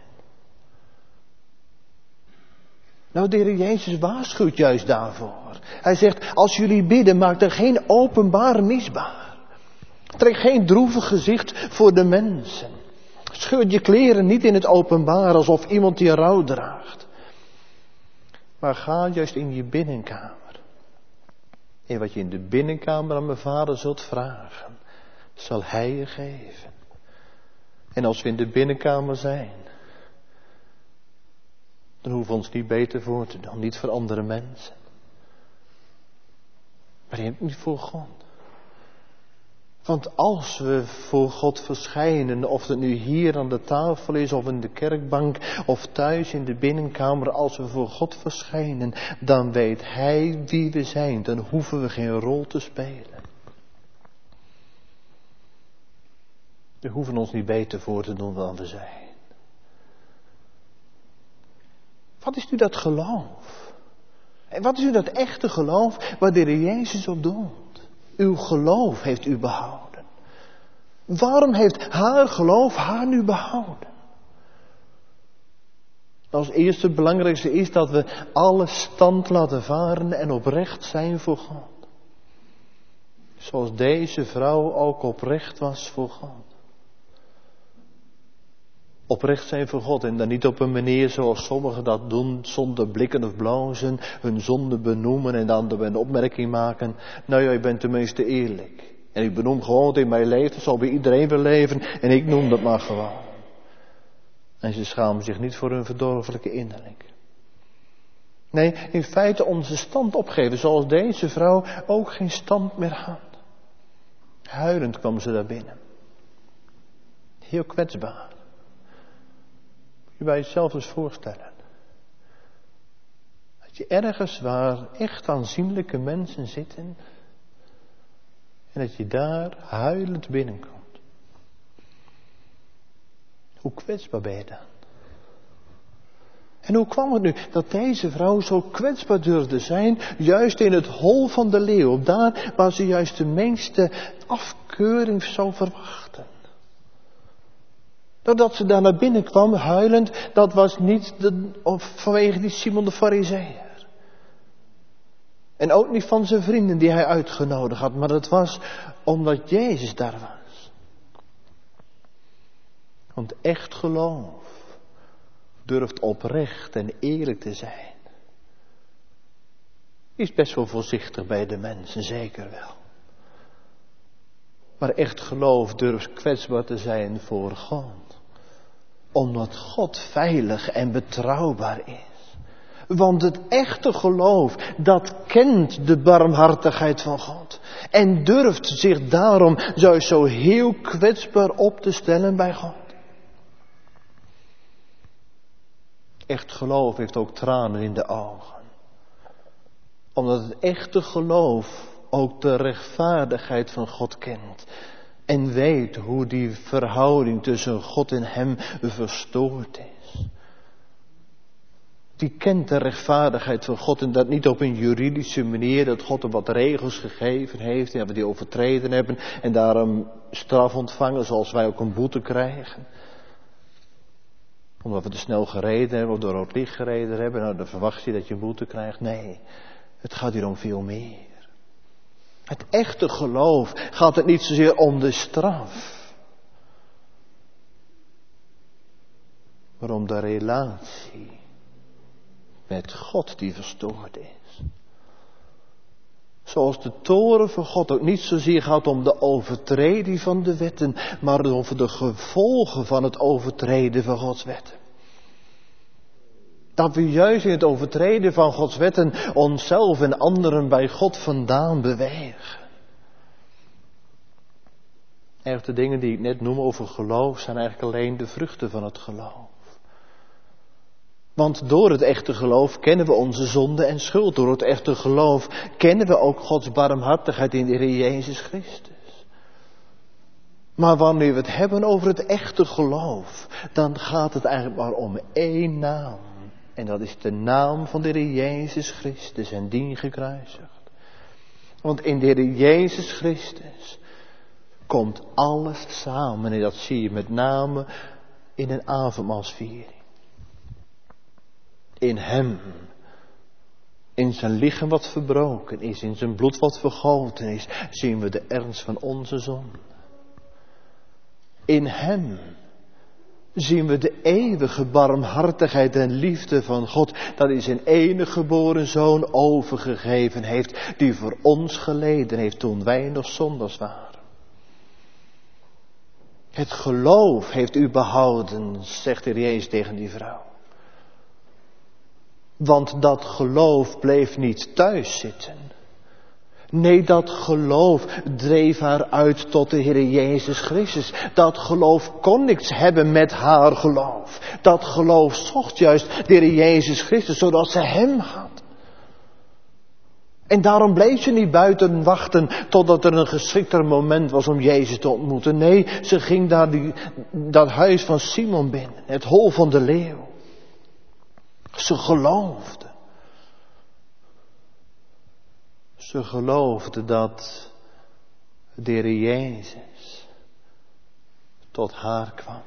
Nou, de Heer Jezus waarschuwt juist daarvoor. Hij zegt, als jullie bidden, maak er geen openbaar misbaar. Trek geen droevig gezicht voor de mensen. Scheur je kleren niet in het openbaar alsof iemand die rouw draagt. Maar ga juist in je binnenkamer. En wat je in de binnenkamer aan mijn Vader zult vragen, zal Hij je geven. En als we in de binnenkamer zijn, dan hoeven we ons niet beter voor te doen. Niet voor andere mensen. Maar niet voor God. Want als we voor God verschijnen, of het nu hier aan de tafel is, of in de kerkbank, of thuis in de binnenkamer, als we voor God verschijnen, dan weet Hij wie we zijn. Dan hoeven we geen rol te spelen. We hoeven ons niet beter voor te doen dan we zijn. Wat is nu dat geloof? En wat is nu dat echte geloof waar de Heer Jezus op doelt? Uw geloof heeft u behouden. Waarom heeft haar geloof haar nu behouden? Als eerste het belangrijkste is dat we alle stand laten varen en oprecht zijn voor God. Zoals deze vrouw ook oprecht was voor God. Oprecht zijn voor God en dan niet op een manier zoals sommigen dat doen, zonder blikken of blozen, hun zonde benoemen en dan een opmerking maken. Nou ja, ik ben tenminste eerlijk. En ik benoem gewoon dat in mijn leven, zal bij iedereen wel leven en ik noem dat maar gewoon. En ze schamen zich niet voor hun verdorvelijke innerlijk. Nee, in feite onze stand opgeven, zoals deze vrouw ook geen stand meer had. Huilend kwam ze daar binnen. Heel kwetsbaar. Je bij jezelf eens voorstellen. Dat je ergens waar echt aanzienlijke mensen zitten. En dat je daar huilend binnenkomt. Hoe kwetsbaar ben je dan? En hoe kwam het nu dat deze vrouw zo kwetsbaar durfde zijn, juist in het hol van de leeuw, daar waar ze juist de meeste afkeuring zou verwachten? Doordat ze daar naar binnen kwam, huilend, dat was niet de, vanwege die Simon de Farizeeër. En ook niet van zijn vrienden die hij uitgenodigd had, maar het was omdat Jezus daar was. Want echt geloof durft oprecht en eerlijk te zijn. Is best wel voorzichtig bij de mensen, zeker wel. Maar echt geloof durft kwetsbaar te zijn voor God. Omdat God veilig en betrouwbaar is. Want het echte geloof, dat kent de barmhartigheid van God. En durft zich daarom juist zo heel kwetsbaar op te stellen bij God. Echt geloof heeft ook tranen in de ogen. Omdat het echte geloof ook de rechtvaardigheid van God kent. En weet hoe die verhouding tussen God en hem verstoord is. Die kent de rechtvaardigheid van God en dat niet op een juridische manier, dat God hem wat regels gegeven heeft en dat we die overtreden hebben en daarom straf ontvangen zoals wij ook een boete krijgen. Omdat we te snel gereden hebben of door rood licht gereden hebben, nou dan verwacht je dat je een boete krijgt. Nee, het gaat hier om veel meer. Het echte geloof gaat het niet zozeer om de straf, maar om de relatie met God die verstoord is. Zoals de toorn van God ook niet zozeer gaat om de overtreding van de wetten, maar over de gevolgen van het overtreden van Gods wetten. Dat we juist in het overtreden van Gods wetten onszelf en anderen bij God vandaan bewegen. Echt de dingen die ik net noem over geloof zijn eigenlijk alleen de vruchten van het geloof. Want door het echte geloof kennen we onze zonde en schuld. Door het echte geloof kennen we ook Gods barmhartigheid in de Heer Jezus Christus. Maar wanneer we het hebben over het echte geloof, dan gaat het eigenlijk maar om één naam. En dat is de naam van de Heer Jezus Christus en dien gekruisigd. Want in de Heer Jezus Christus komt alles samen. En dat zie je met name in een avondmaalsviering. In hem, in zijn lichaam wat verbroken is, in zijn bloed wat vergoten is, zien we de ernst van onze zonde. In hem zien we de eeuwige barmhartigheid en liefde van God, dat hij zijn enige geboren zoon overgegeven heeft, die voor ons geleden heeft toen wij nog zondaars waren. Het geloof heeft u behouden, zegt de Heer Jezus tegen die vrouw. Want dat geloof bleef niet thuis zitten. Nee, dat geloof dreef haar uit tot de Heer Jezus Christus. Dat geloof kon niks hebben met haar geloof. Dat geloof zocht juist de Heer Jezus Christus, zodat ze hem had. En daarom bleef ze niet buiten wachten totdat er een geschikter moment was om Jezus te ontmoeten. Nee, ze ging naar die, dat huis van Simon binnen, het hol van de leeuw. Ze geloofde. Ze geloofde dat de Heer Jezus tot haar kwam.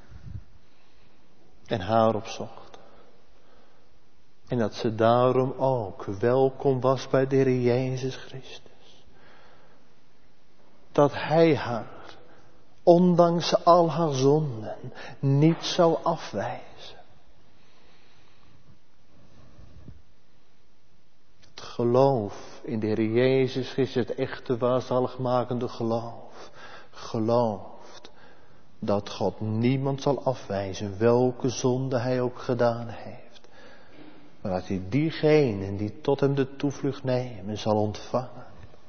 En haar opzocht. En dat ze daarom ook welkom was bij de Heer Jezus Christus. Dat Hij haar, ondanks al haar zonden, niet zou afwijzen. Geloof in de Heer Jezus Christus, het echte waarzaligmakende geloof, gelooft dat God niemand zal afwijzen, welke zonde hij ook gedaan heeft. Maar dat hij diegenen die tot hem de toevlucht nemen, zal ontvangen.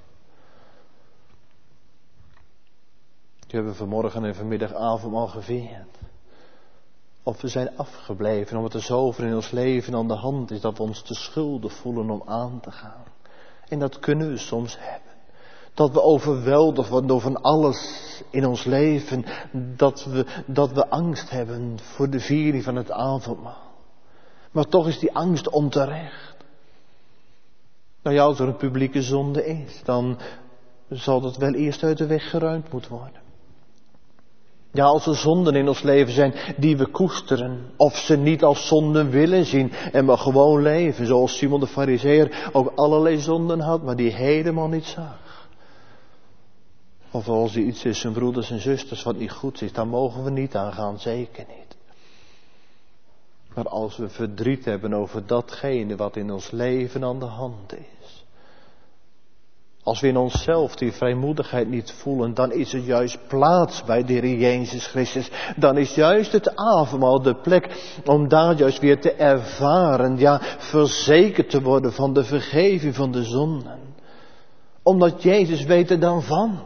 We hebben vanmorgen en vanmiddag avondmaal gevierd. Of we zijn afgebleven omdat er zoveel in ons leven aan de hand is dat we ons te schuldig voelen om aan te gaan. En dat kunnen we soms hebben. Dat we overweldigd worden door van alles in ons leven. Dat we, dat we angst hebben voor de viering van het avondmaal. Maar toch is die angst onterecht. Nou ja, als er een publieke zonde is, dan zal dat wel eerst uit de weg geruimd moeten worden. Ja, als er zonden in ons leven zijn die we koesteren, of ze niet als zonden willen zien en maar gewoon leven, zoals Simon de Farizeeër ook allerlei zonden had, maar die helemaal niet zag. Of als er iets is, zijn broeders en zusters wat niet goed is, daar mogen we niet aan gaan, zeker niet. Maar als we verdriet hebben over datgene wat in ons leven aan de hand is, Als we in onszelf die vrijmoedigheid niet voelen, dan is er juist plaats bij de Heer Jezus Christus. Dan is juist het avondmaal de plek om daar juist weer te ervaren, ja, verzekerd te worden van de vergeving van de zonden. Omdat Jezus weet er dan van.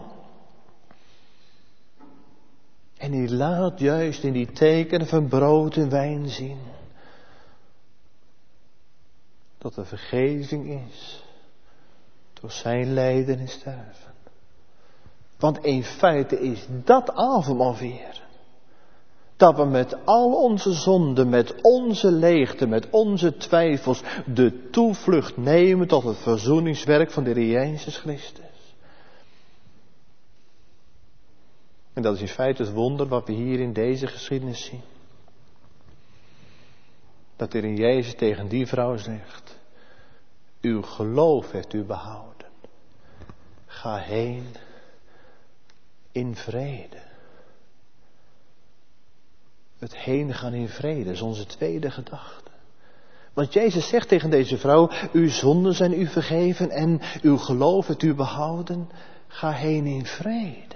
En hij laat juist in die tekenen van brood en wijn zien dat er vergeving is door zijn lijden en sterven. Want in feite is dat avondmaal weer. Dat we met al onze zonden, met onze leegte, met onze twijfels de toevlucht nemen tot het verzoeningswerk van de Heer Jezus Christus. En dat is in feite het wonder wat we hier in deze geschiedenis zien. Dat de Heer Jezus tegen die vrouw zegt: uw geloof heeft u behouden. Ga heen in vrede. Het heen gaan in vrede is onze tweede gedachte. Want Jezus zegt tegen deze vrouw: uw zonden zijn u vergeven en uw geloof heeft u behouden. Ga heen in vrede.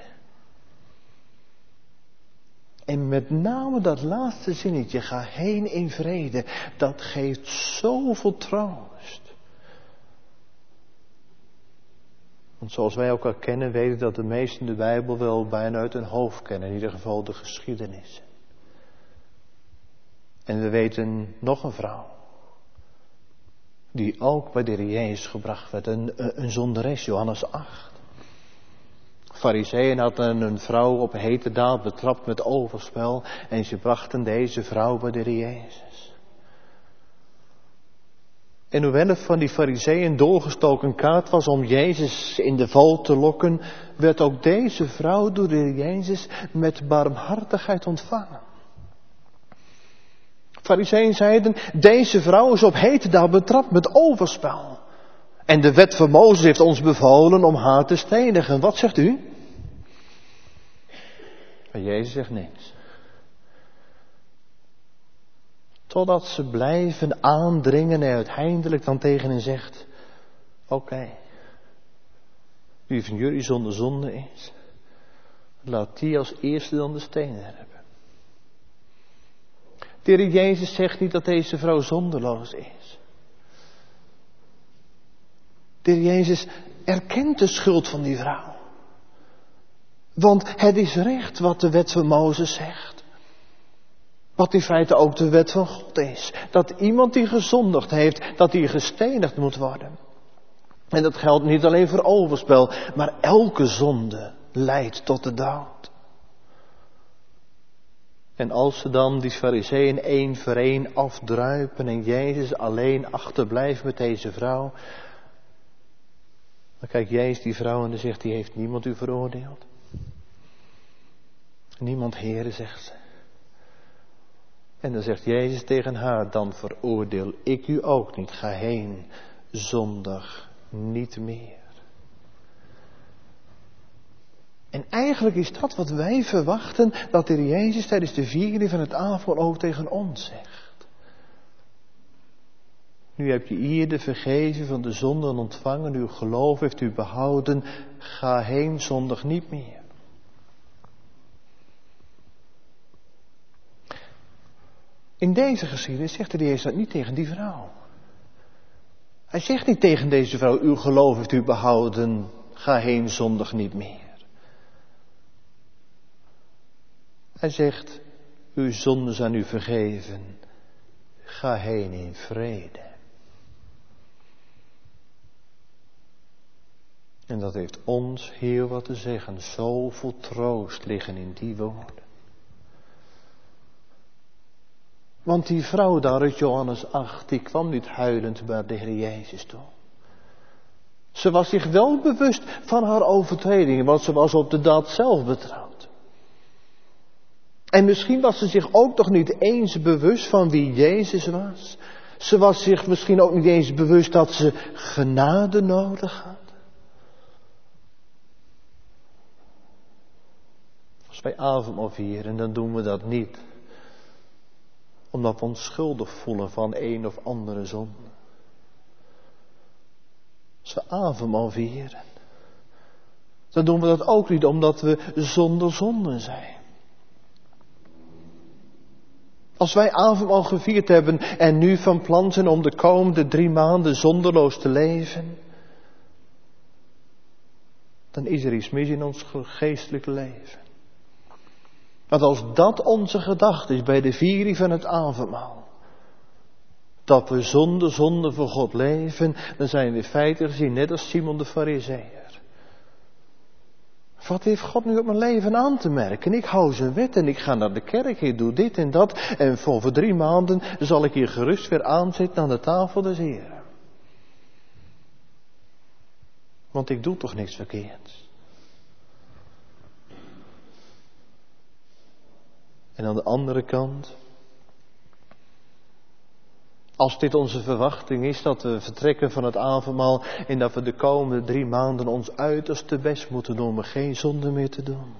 En met name dat laatste zinnetje, ga heen in vrede, dat geeft zoveel troost. Want zoals wij elkaar kennen, weten dat de meesten in de Bijbel wel bijna uit hun hoofd kennen, in ieder geval de geschiedenis. En we weten nog een vrouw, die ook bij de Heer Jezus gebracht werd, een, een zonderes, Johannes acht. Farizeeën hadden een vrouw op hete daad betrapt met overspel en ze brachten deze vrouw bij de Heer Jezus. En hoewel het van die Farizeeën een doorgestoken kaart was om Jezus in de val te lokken, werd ook deze vrouw door de Heer Jezus met barmhartigheid ontvangen. Farizeeën zeiden: deze vrouw is op hete daad betrapt met overspel. En de wet van Mozes heeft ons bevolen om haar te stenigen. Wat zegt u? Maar Jezus zegt niks. Totdat ze blijven aandringen en uiteindelijk dan tegen hen zegt: oké, okay, wie van jullie zonder zonde is, laat die als eerste dan de stenen hebben. De Heer Jezus zegt niet dat deze vrouw zondeloos is. De Heer Jezus erkent de schuld van die vrouw. Want het is recht wat de wet van Mozes zegt. Wat in feite ook de wet van God is. Dat iemand die gezondigd heeft, dat die gestenigd moet worden. En dat geldt niet alleen voor overspel, maar elke zonde leidt tot de dood. En als ze dan die Farizeeën één voor één afdruipen en Jezus alleen achterblijft met deze vrouw, dan kijkt Jezus die vrouw en dan zegt: die heeft niemand u veroordeeld. Niemand, Heere, zegt ze. En dan zegt Jezus tegen haar: dan veroordeel ik u ook niet. Ga heen, zondig niet meer. En eigenlijk is dat wat wij verwachten, dat de Heer Jezus tijdens de viering van het avondmaal ook tegen ons zegt. Nu heb je hier de vergeving van de zonden ontvangen, uw geloof heeft u behouden, ga heen, zondig niet meer. In deze geschiedenis zegt de Heer Jezus dat niet tegen die vrouw. Hij zegt niet tegen deze vrouw: uw geloof heeft u behouden, ga heen, zondig niet meer. Hij zegt: uw zonden zijn u vergeven, ga heen in vrede. En dat heeft ons heel wat te zeggen, zoveel troost liggen in die woorden. Want die vrouw daar uit Johannes acht, die kwam niet huilend bij de Heer Jezus toe. Ze was zich wel bewust van haar overtredingen, want ze was op de daad zelf betrapt. En misschien was ze zich ook nog niet eens bewust van wie Jezus was. Ze was zich misschien ook niet eens bewust dat ze genade nodig had. Als wij avondmaal vieren, dan doen we dat niet omdat we ons schuldig voelen van een of andere zonde. Als we avondmaal vieren, Dan doen we dat ook niet omdat we zonder zonde zijn. Als wij avondmaal gevierd hebben en nu van plan zijn om de komende drie maanden zonderloos te leven, dan is er iets mis in ons geestelijk leven. Want als dat onze gedachte is bij de viering van het avondmaal, dat we zonder zonde voor God leven, dan zijn we in feite gezien net als Simon de Farizeeër. Wat heeft God nu op mijn leven aan te merken? Ik hou zijn wet en ik ga naar de kerk, ik doe dit en dat. En voor over drie maanden zal ik hier gerust weer aanzitten aan de tafel des Heren. Want ik doe toch niks verkeerds. En aan de andere kant, als dit onze verwachting is dat we vertrekken van het avondmaal en dat we de komende drie maanden ons uiterste best moeten doen om geen zonde meer te doen.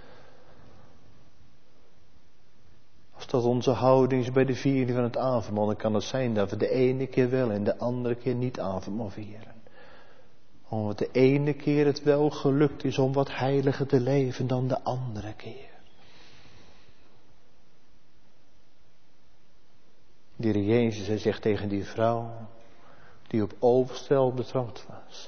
Als dat onze houding is bij de viering van het avondmaal, dan kan het zijn dat we de ene keer wel en de andere keer niet avondmaal vieren. Omdat de ene keer het wel gelukt is om wat heiliger te leven dan de andere keer. De Heer Jezus, hij zegt tegen die vrouw die op overstel betrapt was: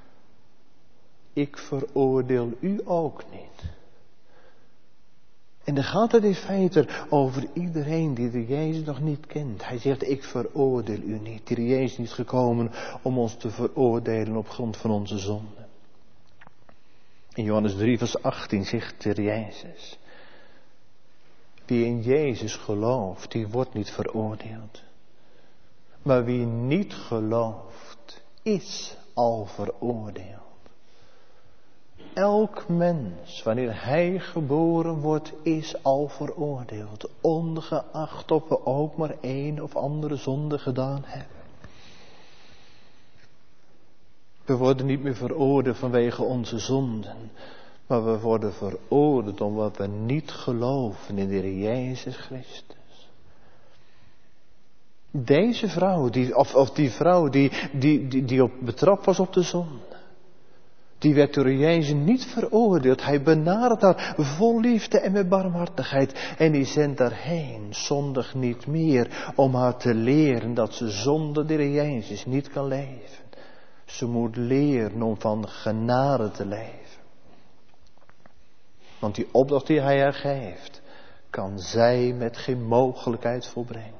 ik veroordeel u ook niet. En dan gaat het in feite over iedereen die de Jezus nog niet kent. Hij zegt: ik veroordeel u niet. De Heer Jezus is niet gekomen om ons te veroordelen op grond van onze zonden. In Johannes drie vers achttien zegt de Heer Jezus: wie in Jezus gelooft, die wordt niet veroordeeld. Maar wie niet gelooft, is al veroordeeld. Elk mens, wanneer hij geboren wordt, is al veroordeeld. Ongeacht of we ook maar één of andere zonde gedaan hebben. We worden niet meer veroordeeld vanwege onze zonden. Maar we worden veroordeeld omdat we niet geloven in de Heer Jezus Christus. Deze vrouw, die, of, of die vrouw die, die, die, die op betrapt was op de zonde, die werd door Jezus niet veroordeeld. Hij benadert haar vol liefde en met barmhartigheid. En die zendt haar heen, zondig niet meer, om haar te leren dat ze zonder de Heer Jezus niet kan leven. Ze moet leren om van genade te leven. Want die opdracht die hij haar geeft, kan zij met geen mogelijkheid volbrengen.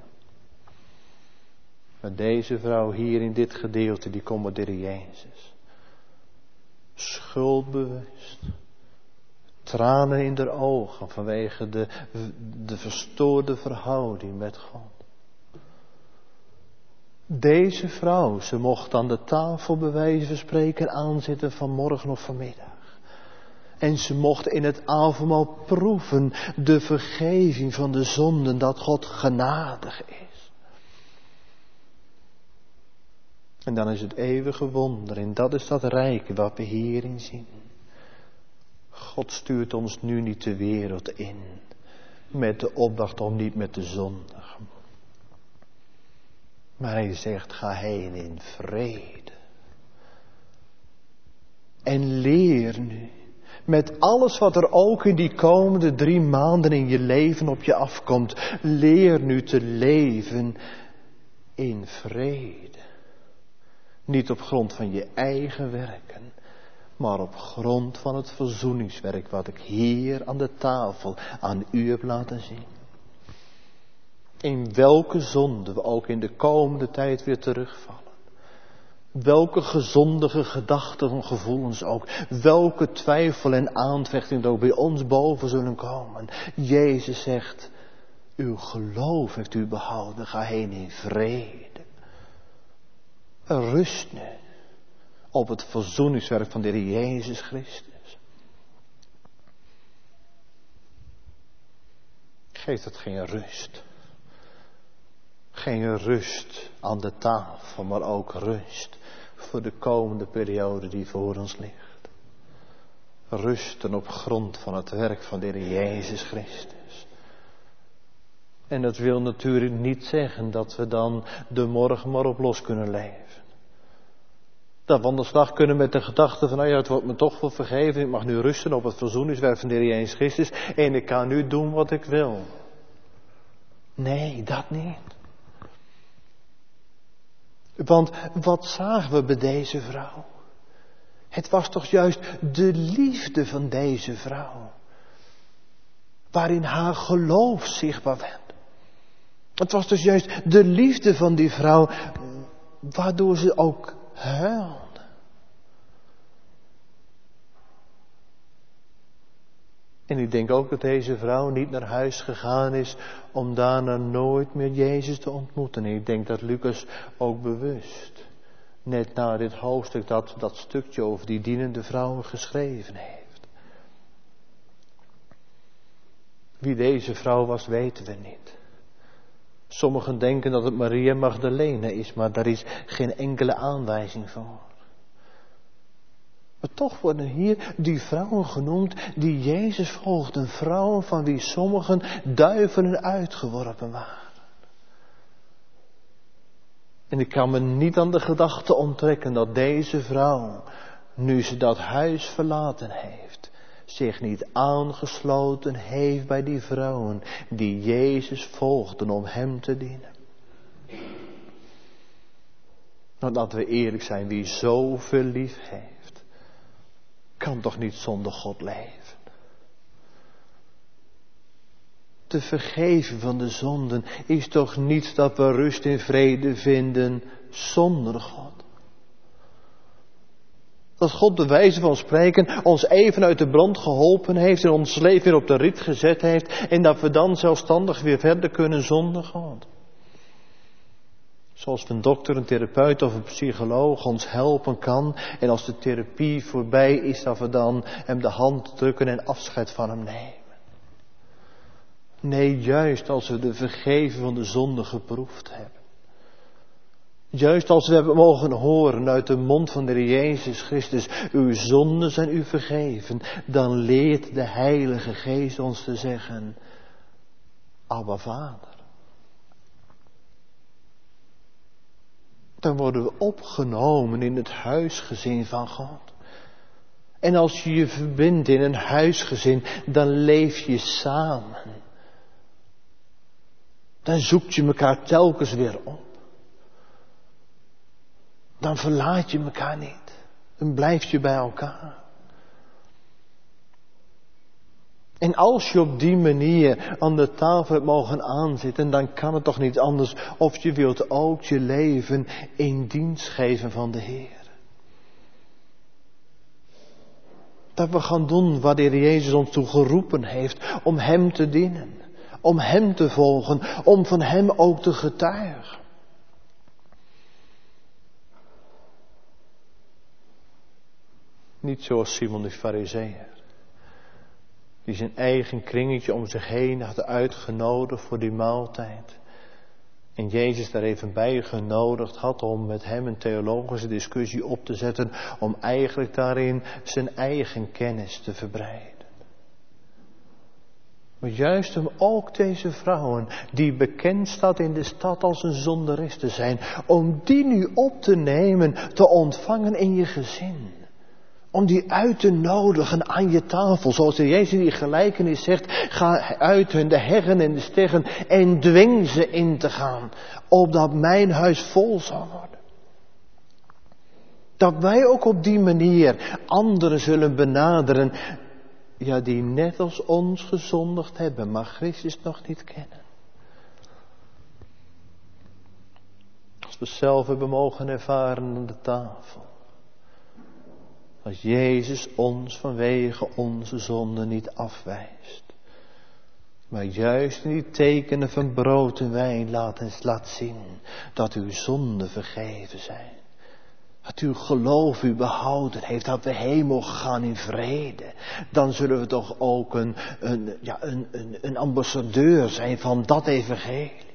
Maar deze vrouw hier in dit gedeelte, die komt met de Heer Jezus. Schuldbewust. Tranen in de ogen vanwege de, de verstoorde verhouding met God. Deze vrouw, ze mocht aan de tafel bij wijze van spreken aanzitten vanmorgen of vanmiddag. En ze mocht in het avondmaal proeven de vergeving van de zonden, dat God genadig is. En dan is het eeuwige wonder, en dat is dat rijke wat we hierin zien. God stuurt ons nu niet de wereld in, met de opdracht om niet met te zondigen. Maar hij zegt: ga heen in vrede. En leer nu. Met alles wat er ook in die komende drie maanden in je leven op je afkomt. Leer nu te leven in vrede. Niet op grond van je eigen werken. Maar op grond van het verzoeningswerk wat ik hier aan de tafel aan u heb laten zien. In welke zonde we ook in de komende tijd weer terugvallen. Welke gezondige gedachten en gevoelens ook. Welke twijfel en aanvechting ook bij ons boven zullen komen. Jezus zegt: uw geloof heeft u behouden. Ga heen in vrede. Rust nu op het verzoeningswerk van de Heer Jezus Christus. Geeft het geen rust. Geen rust aan de tafel, maar ook rust voor de komende periode die voor ons ligt. Rusten op grond van het werk van de Heer Jezus Christus. En dat wil natuurlijk niet zeggen dat we dan de morgen maar op los kunnen leven. Dat we aan de slag kunnen met de gedachte van, nou ja, het wordt me toch wel vergeven. Ik mag nu rusten op het verzoeningswerk van de Heer Jezus Christus. En ik kan nu doen wat ik wil. Nee, dat niet. Want wat zagen we bij deze vrouw? Het was toch juist de liefde van deze vrouw. Waarin haar geloof zichtbaar werd. Het was dus juist de liefde van die vrouw. Waardoor ze ook huilde. En ik denk ook dat deze vrouw niet naar huis gegaan is om daarna nooit meer Jezus te ontmoeten. En ik denk dat Lucas ook bewust, net na dit hoofdstuk, dat, dat stukje over die dienende vrouwen geschreven heeft. Wie deze vrouw was, weten we niet. Sommigen denken dat het Maria Magdalena is, maar daar is geen enkele aanwijzing voor. Maar toch worden hier die vrouwen genoemd die Jezus volgden. Vrouwen van wie sommigen duivelen uitgeworpen waren. En ik kan me niet aan de gedachte onttrekken dat deze vrouw, nu ze dat huis verlaten heeft, zich niet aangesloten heeft bij die vrouwen die Jezus volgden om hem te dienen. Nou, laten we eerlijk zijn, wie zoveel lief heeft, kan toch niet zonder God leven. Te vergeven van de zonden is toch niet dat we rust en vrede vinden zonder God. Dat God bij wijze van spreken ons even uit de brand geholpen heeft en ons leven weer op de rit gezet heeft en dat we dan zelfstandig weer verder kunnen zonder God. Zoals een dokter, een therapeut of een psycholoog ons helpen kan en als de therapie voorbij is dat we dan hem de hand drukken en afscheid van hem nemen. Nee, juist als we de vergeven van de zonde geproefd hebben. Juist als we hebben mogen horen uit de mond van de Heer Jezus Christus, uw zonden zijn u vergeven, dan leert de Heilige Geest ons te zeggen, Abba Vader. Dan worden we opgenomen in het huisgezin van God. En als je je verbindt in een huisgezin, dan leef je samen. Dan zoekt je elkaar telkens weer op. Dan verlaat je elkaar niet. Dan blijf je bij elkaar. En als je op die manier aan de tafel hebt mogen aanzitten, dan kan het toch niet anders of je wilt ook je leven in dienst geven van de Heer. Dat we gaan doen waar de Heer Jezus ons toe geroepen heeft om Hem te dienen. Om Hem te volgen, om van Hem ook te getuigen. Niet zoals Simon de Farizeeër. Die zijn eigen kringetje om zich heen had uitgenodigd voor die maaltijd. En Jezus daar even bij genodigd had om met hem een theologische discussie op te zetten. Om eigenlijk daarin zijn eigen kennis te verbreiden. Maar juist om ook deze vrouwen, die bekend staat in de stad als een zonderes te zijn. Om die nu op te nemen, te ontvangen in je gezin. Om die uit te nodigen aan je tafel. Zoals de Jezus in die gelijkenis zegt. Ga uit hun de heggen en de steggen en dwing ze in te gaan. Opdat mijn huis vol zal worden. Dat wij ook op die manier anderen zullen benaderen. Ja, die net als ons gezondigd hebben, maar Christus nog niet kennen. Als we zelf hebben mogen ervaren aan de tafel. Als Jezus ons vanwege onze zonde niet afwijst. Maar juist in die tekenen van brood en wijn laat, laat zien dat uw zonden vergeven zijn. Dat uw geloof u behouden heeft, dat we heen mogen gaan in vrede. Dan zullen we toch ook een, een, ja, een, een, een ambassadeur zijn van dat evangelie.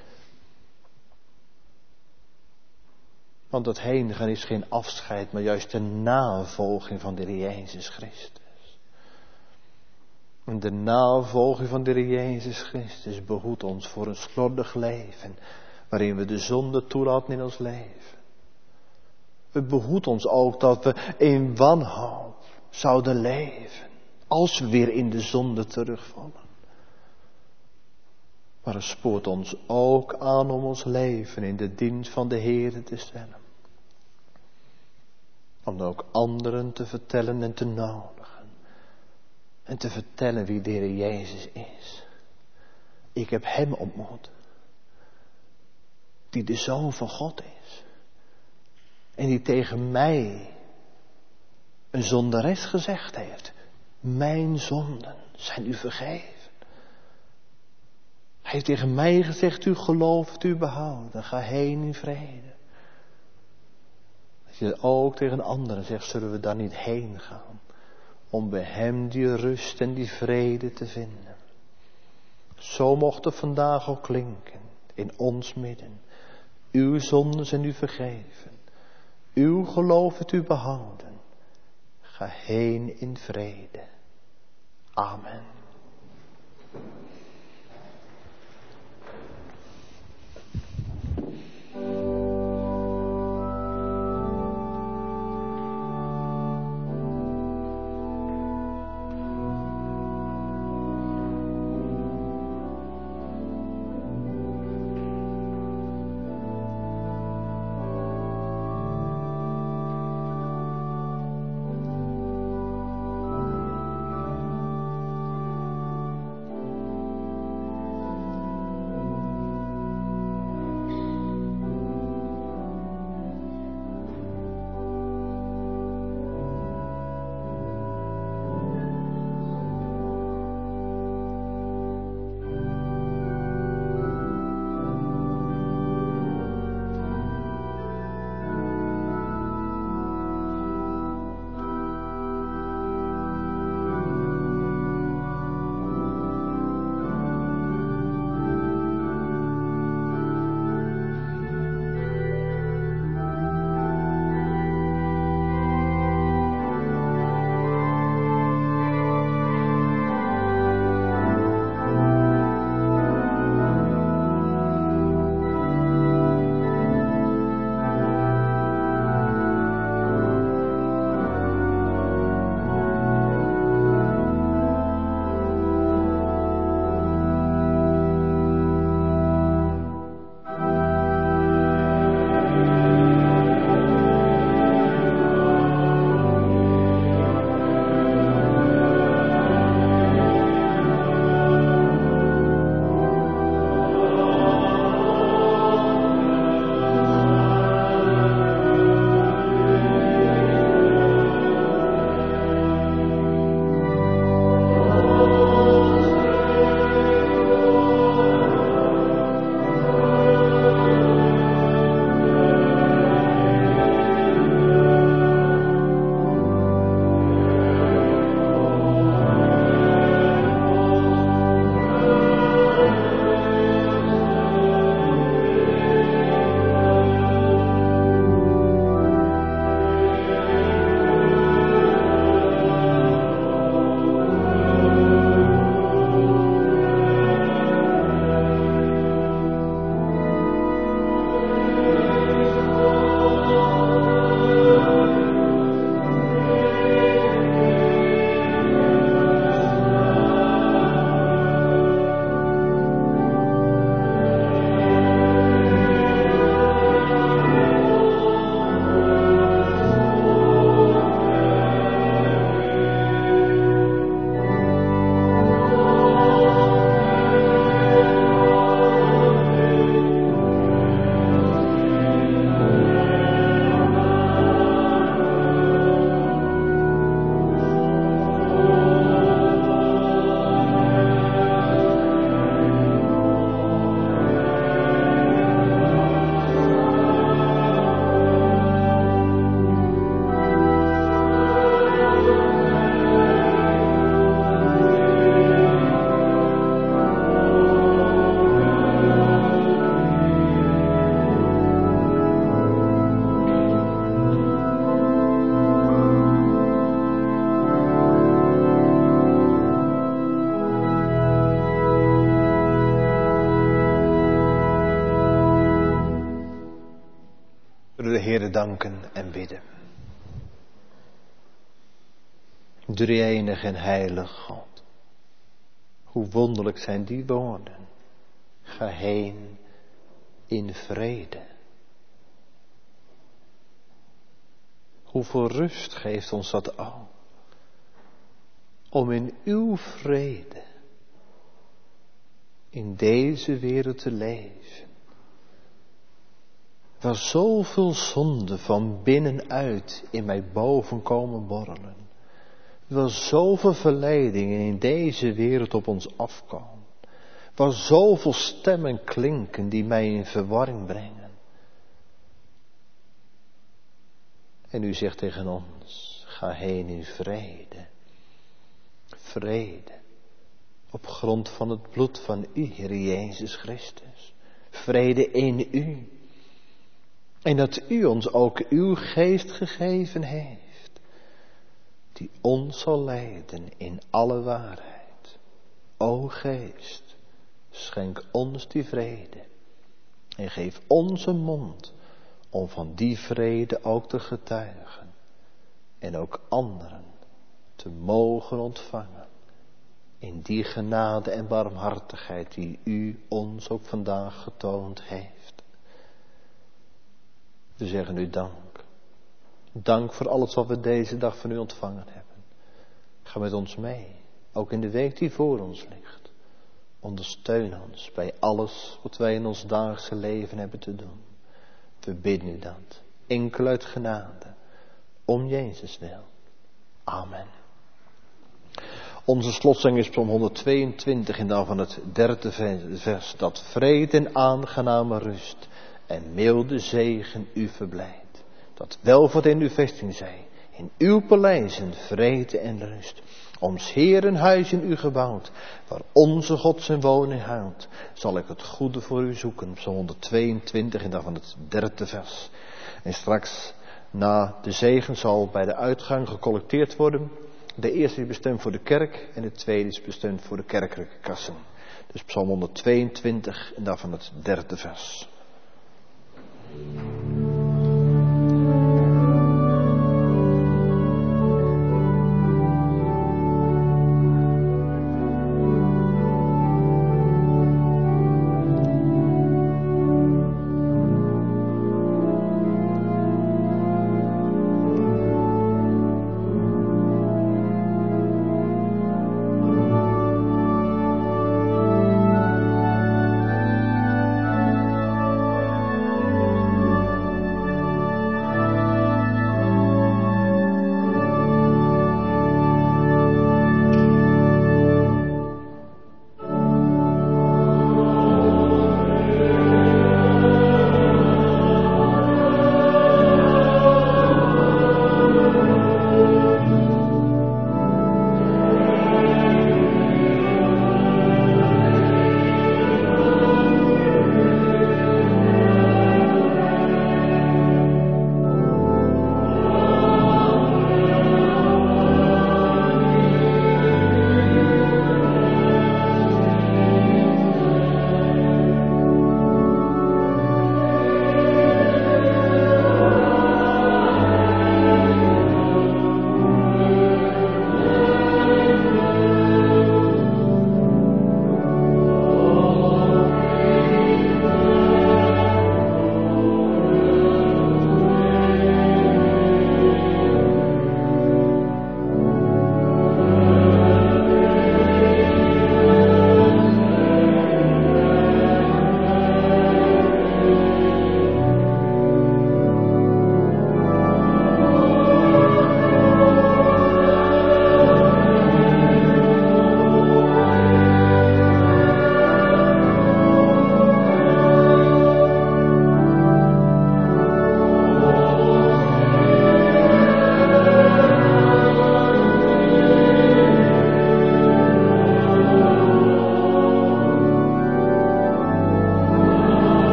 Want het heen gaan is geen afscheid, maar juist de navolging van de Heer Jezus Christus. En de navolging van de Heer Jezus Christus behoedt ons voor een slordig leven, waarin we de zonde toelaten in ons leven. behoed ons ook dat we in wanhoop zouden leven. Als we weer in de zonde terugvallen. Maar het spoort ons ook aan om ons leven in de dienst van de Heer te stellen. Om ook anderen te vertellen en te nodigen. En te vertellen wie de Heer Jezus is. Ik heb Hem ontmoet. Die de Zoon van God is. En die tegen mij, een zondares, gezegd heeft. Mijn zonden zijn u vergeven. Hij heeft tegen mij gezegd, u gelooft, u behouden. Ga heen in vrede. Als je dat ook tegen anderen zegt, zullen we daar niet heen gaan. Om bij Hem die rust en die vrede te vinden. Zo mocht het vandaag ook klinken in ons midden. Uw zonden zijn u vergeven. Uw geloof het u behouden. Ga heen in vrede. Amen. zullen de Heere danken en bidden. Drie-enige en heilig God. Hoe wonderlijk zijn die woorden. Ga heen in vrede. Hoeveel rust geeft ons dat al. Om in uw vrede in deze wereld te leven. Waar zoveel zonde van binnenuit in mij boven komen borrelen. Waar zoveel verleidingen in deze wereld op ons afkomen. Waar zoveel stemmen klinken die mij in verwarring brengen. En u zegt tegen ons, ga heen in vrede. Vrede. Op grond van het bloed van u, Heer Jezus Christus. Vrede in u. En dat u ons ook uw geest gegeven heeft. Die ons zal leiden in alle waarheid. O geest, schenk ons die vrede. En geef ons een mond om van die vrede ook te getuigen. En ook anderen te mogen ontvangen. In die genade en barmhartigheid die u ons ook vandaag getoond heeft. We zeggen u dank. Dank voor alles wat we deze dag van u ontvangen hebben. Ga met ons mee. Ook in de week die voor ons ligt. Ondersteun ons bij alles wat wij in ons dagelijkse leven hebben te doen. We bidden u dat. Enkel uit genade. Om Jezus wil. Amen. Onze slotzang is Psalm honderdtweeëntwintig in dan van het derde vers. Dat vrede en aangename rust en milde zegen u verblijdt. Dat welvaart in uw vesting zij. In uw paleizen vrede en rust. Oms Heeren huis in u gebouwd. Waar onze God zijn woning houdt. Zal ik het goede voor u zoeken. Psalm honderdtweeëntwintig en dan van het derde vers. En straks na de zegen zal bij de uitgang gecollecteerd worden. De eerste is bestemd voor de kerk en de tweede is bestemd voor de kerkelijke kassen. Dus Psalm honderdtweeëntwintig en daarvan het derde vers.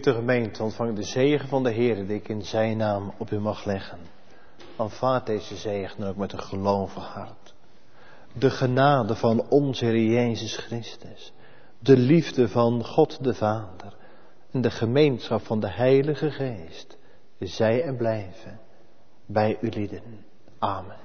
Geliefde gemeente, ontvang de zegen van de Heer die ik in zijn naam op u mag leggen. Aanvaard deze zegen ook met een gelovig hart. De genade van onze Heer Jezus Christus, de liefde van God de Vader en de gemeenschap van de Heilige Geest, zij en blijven bij u lieden. Amen.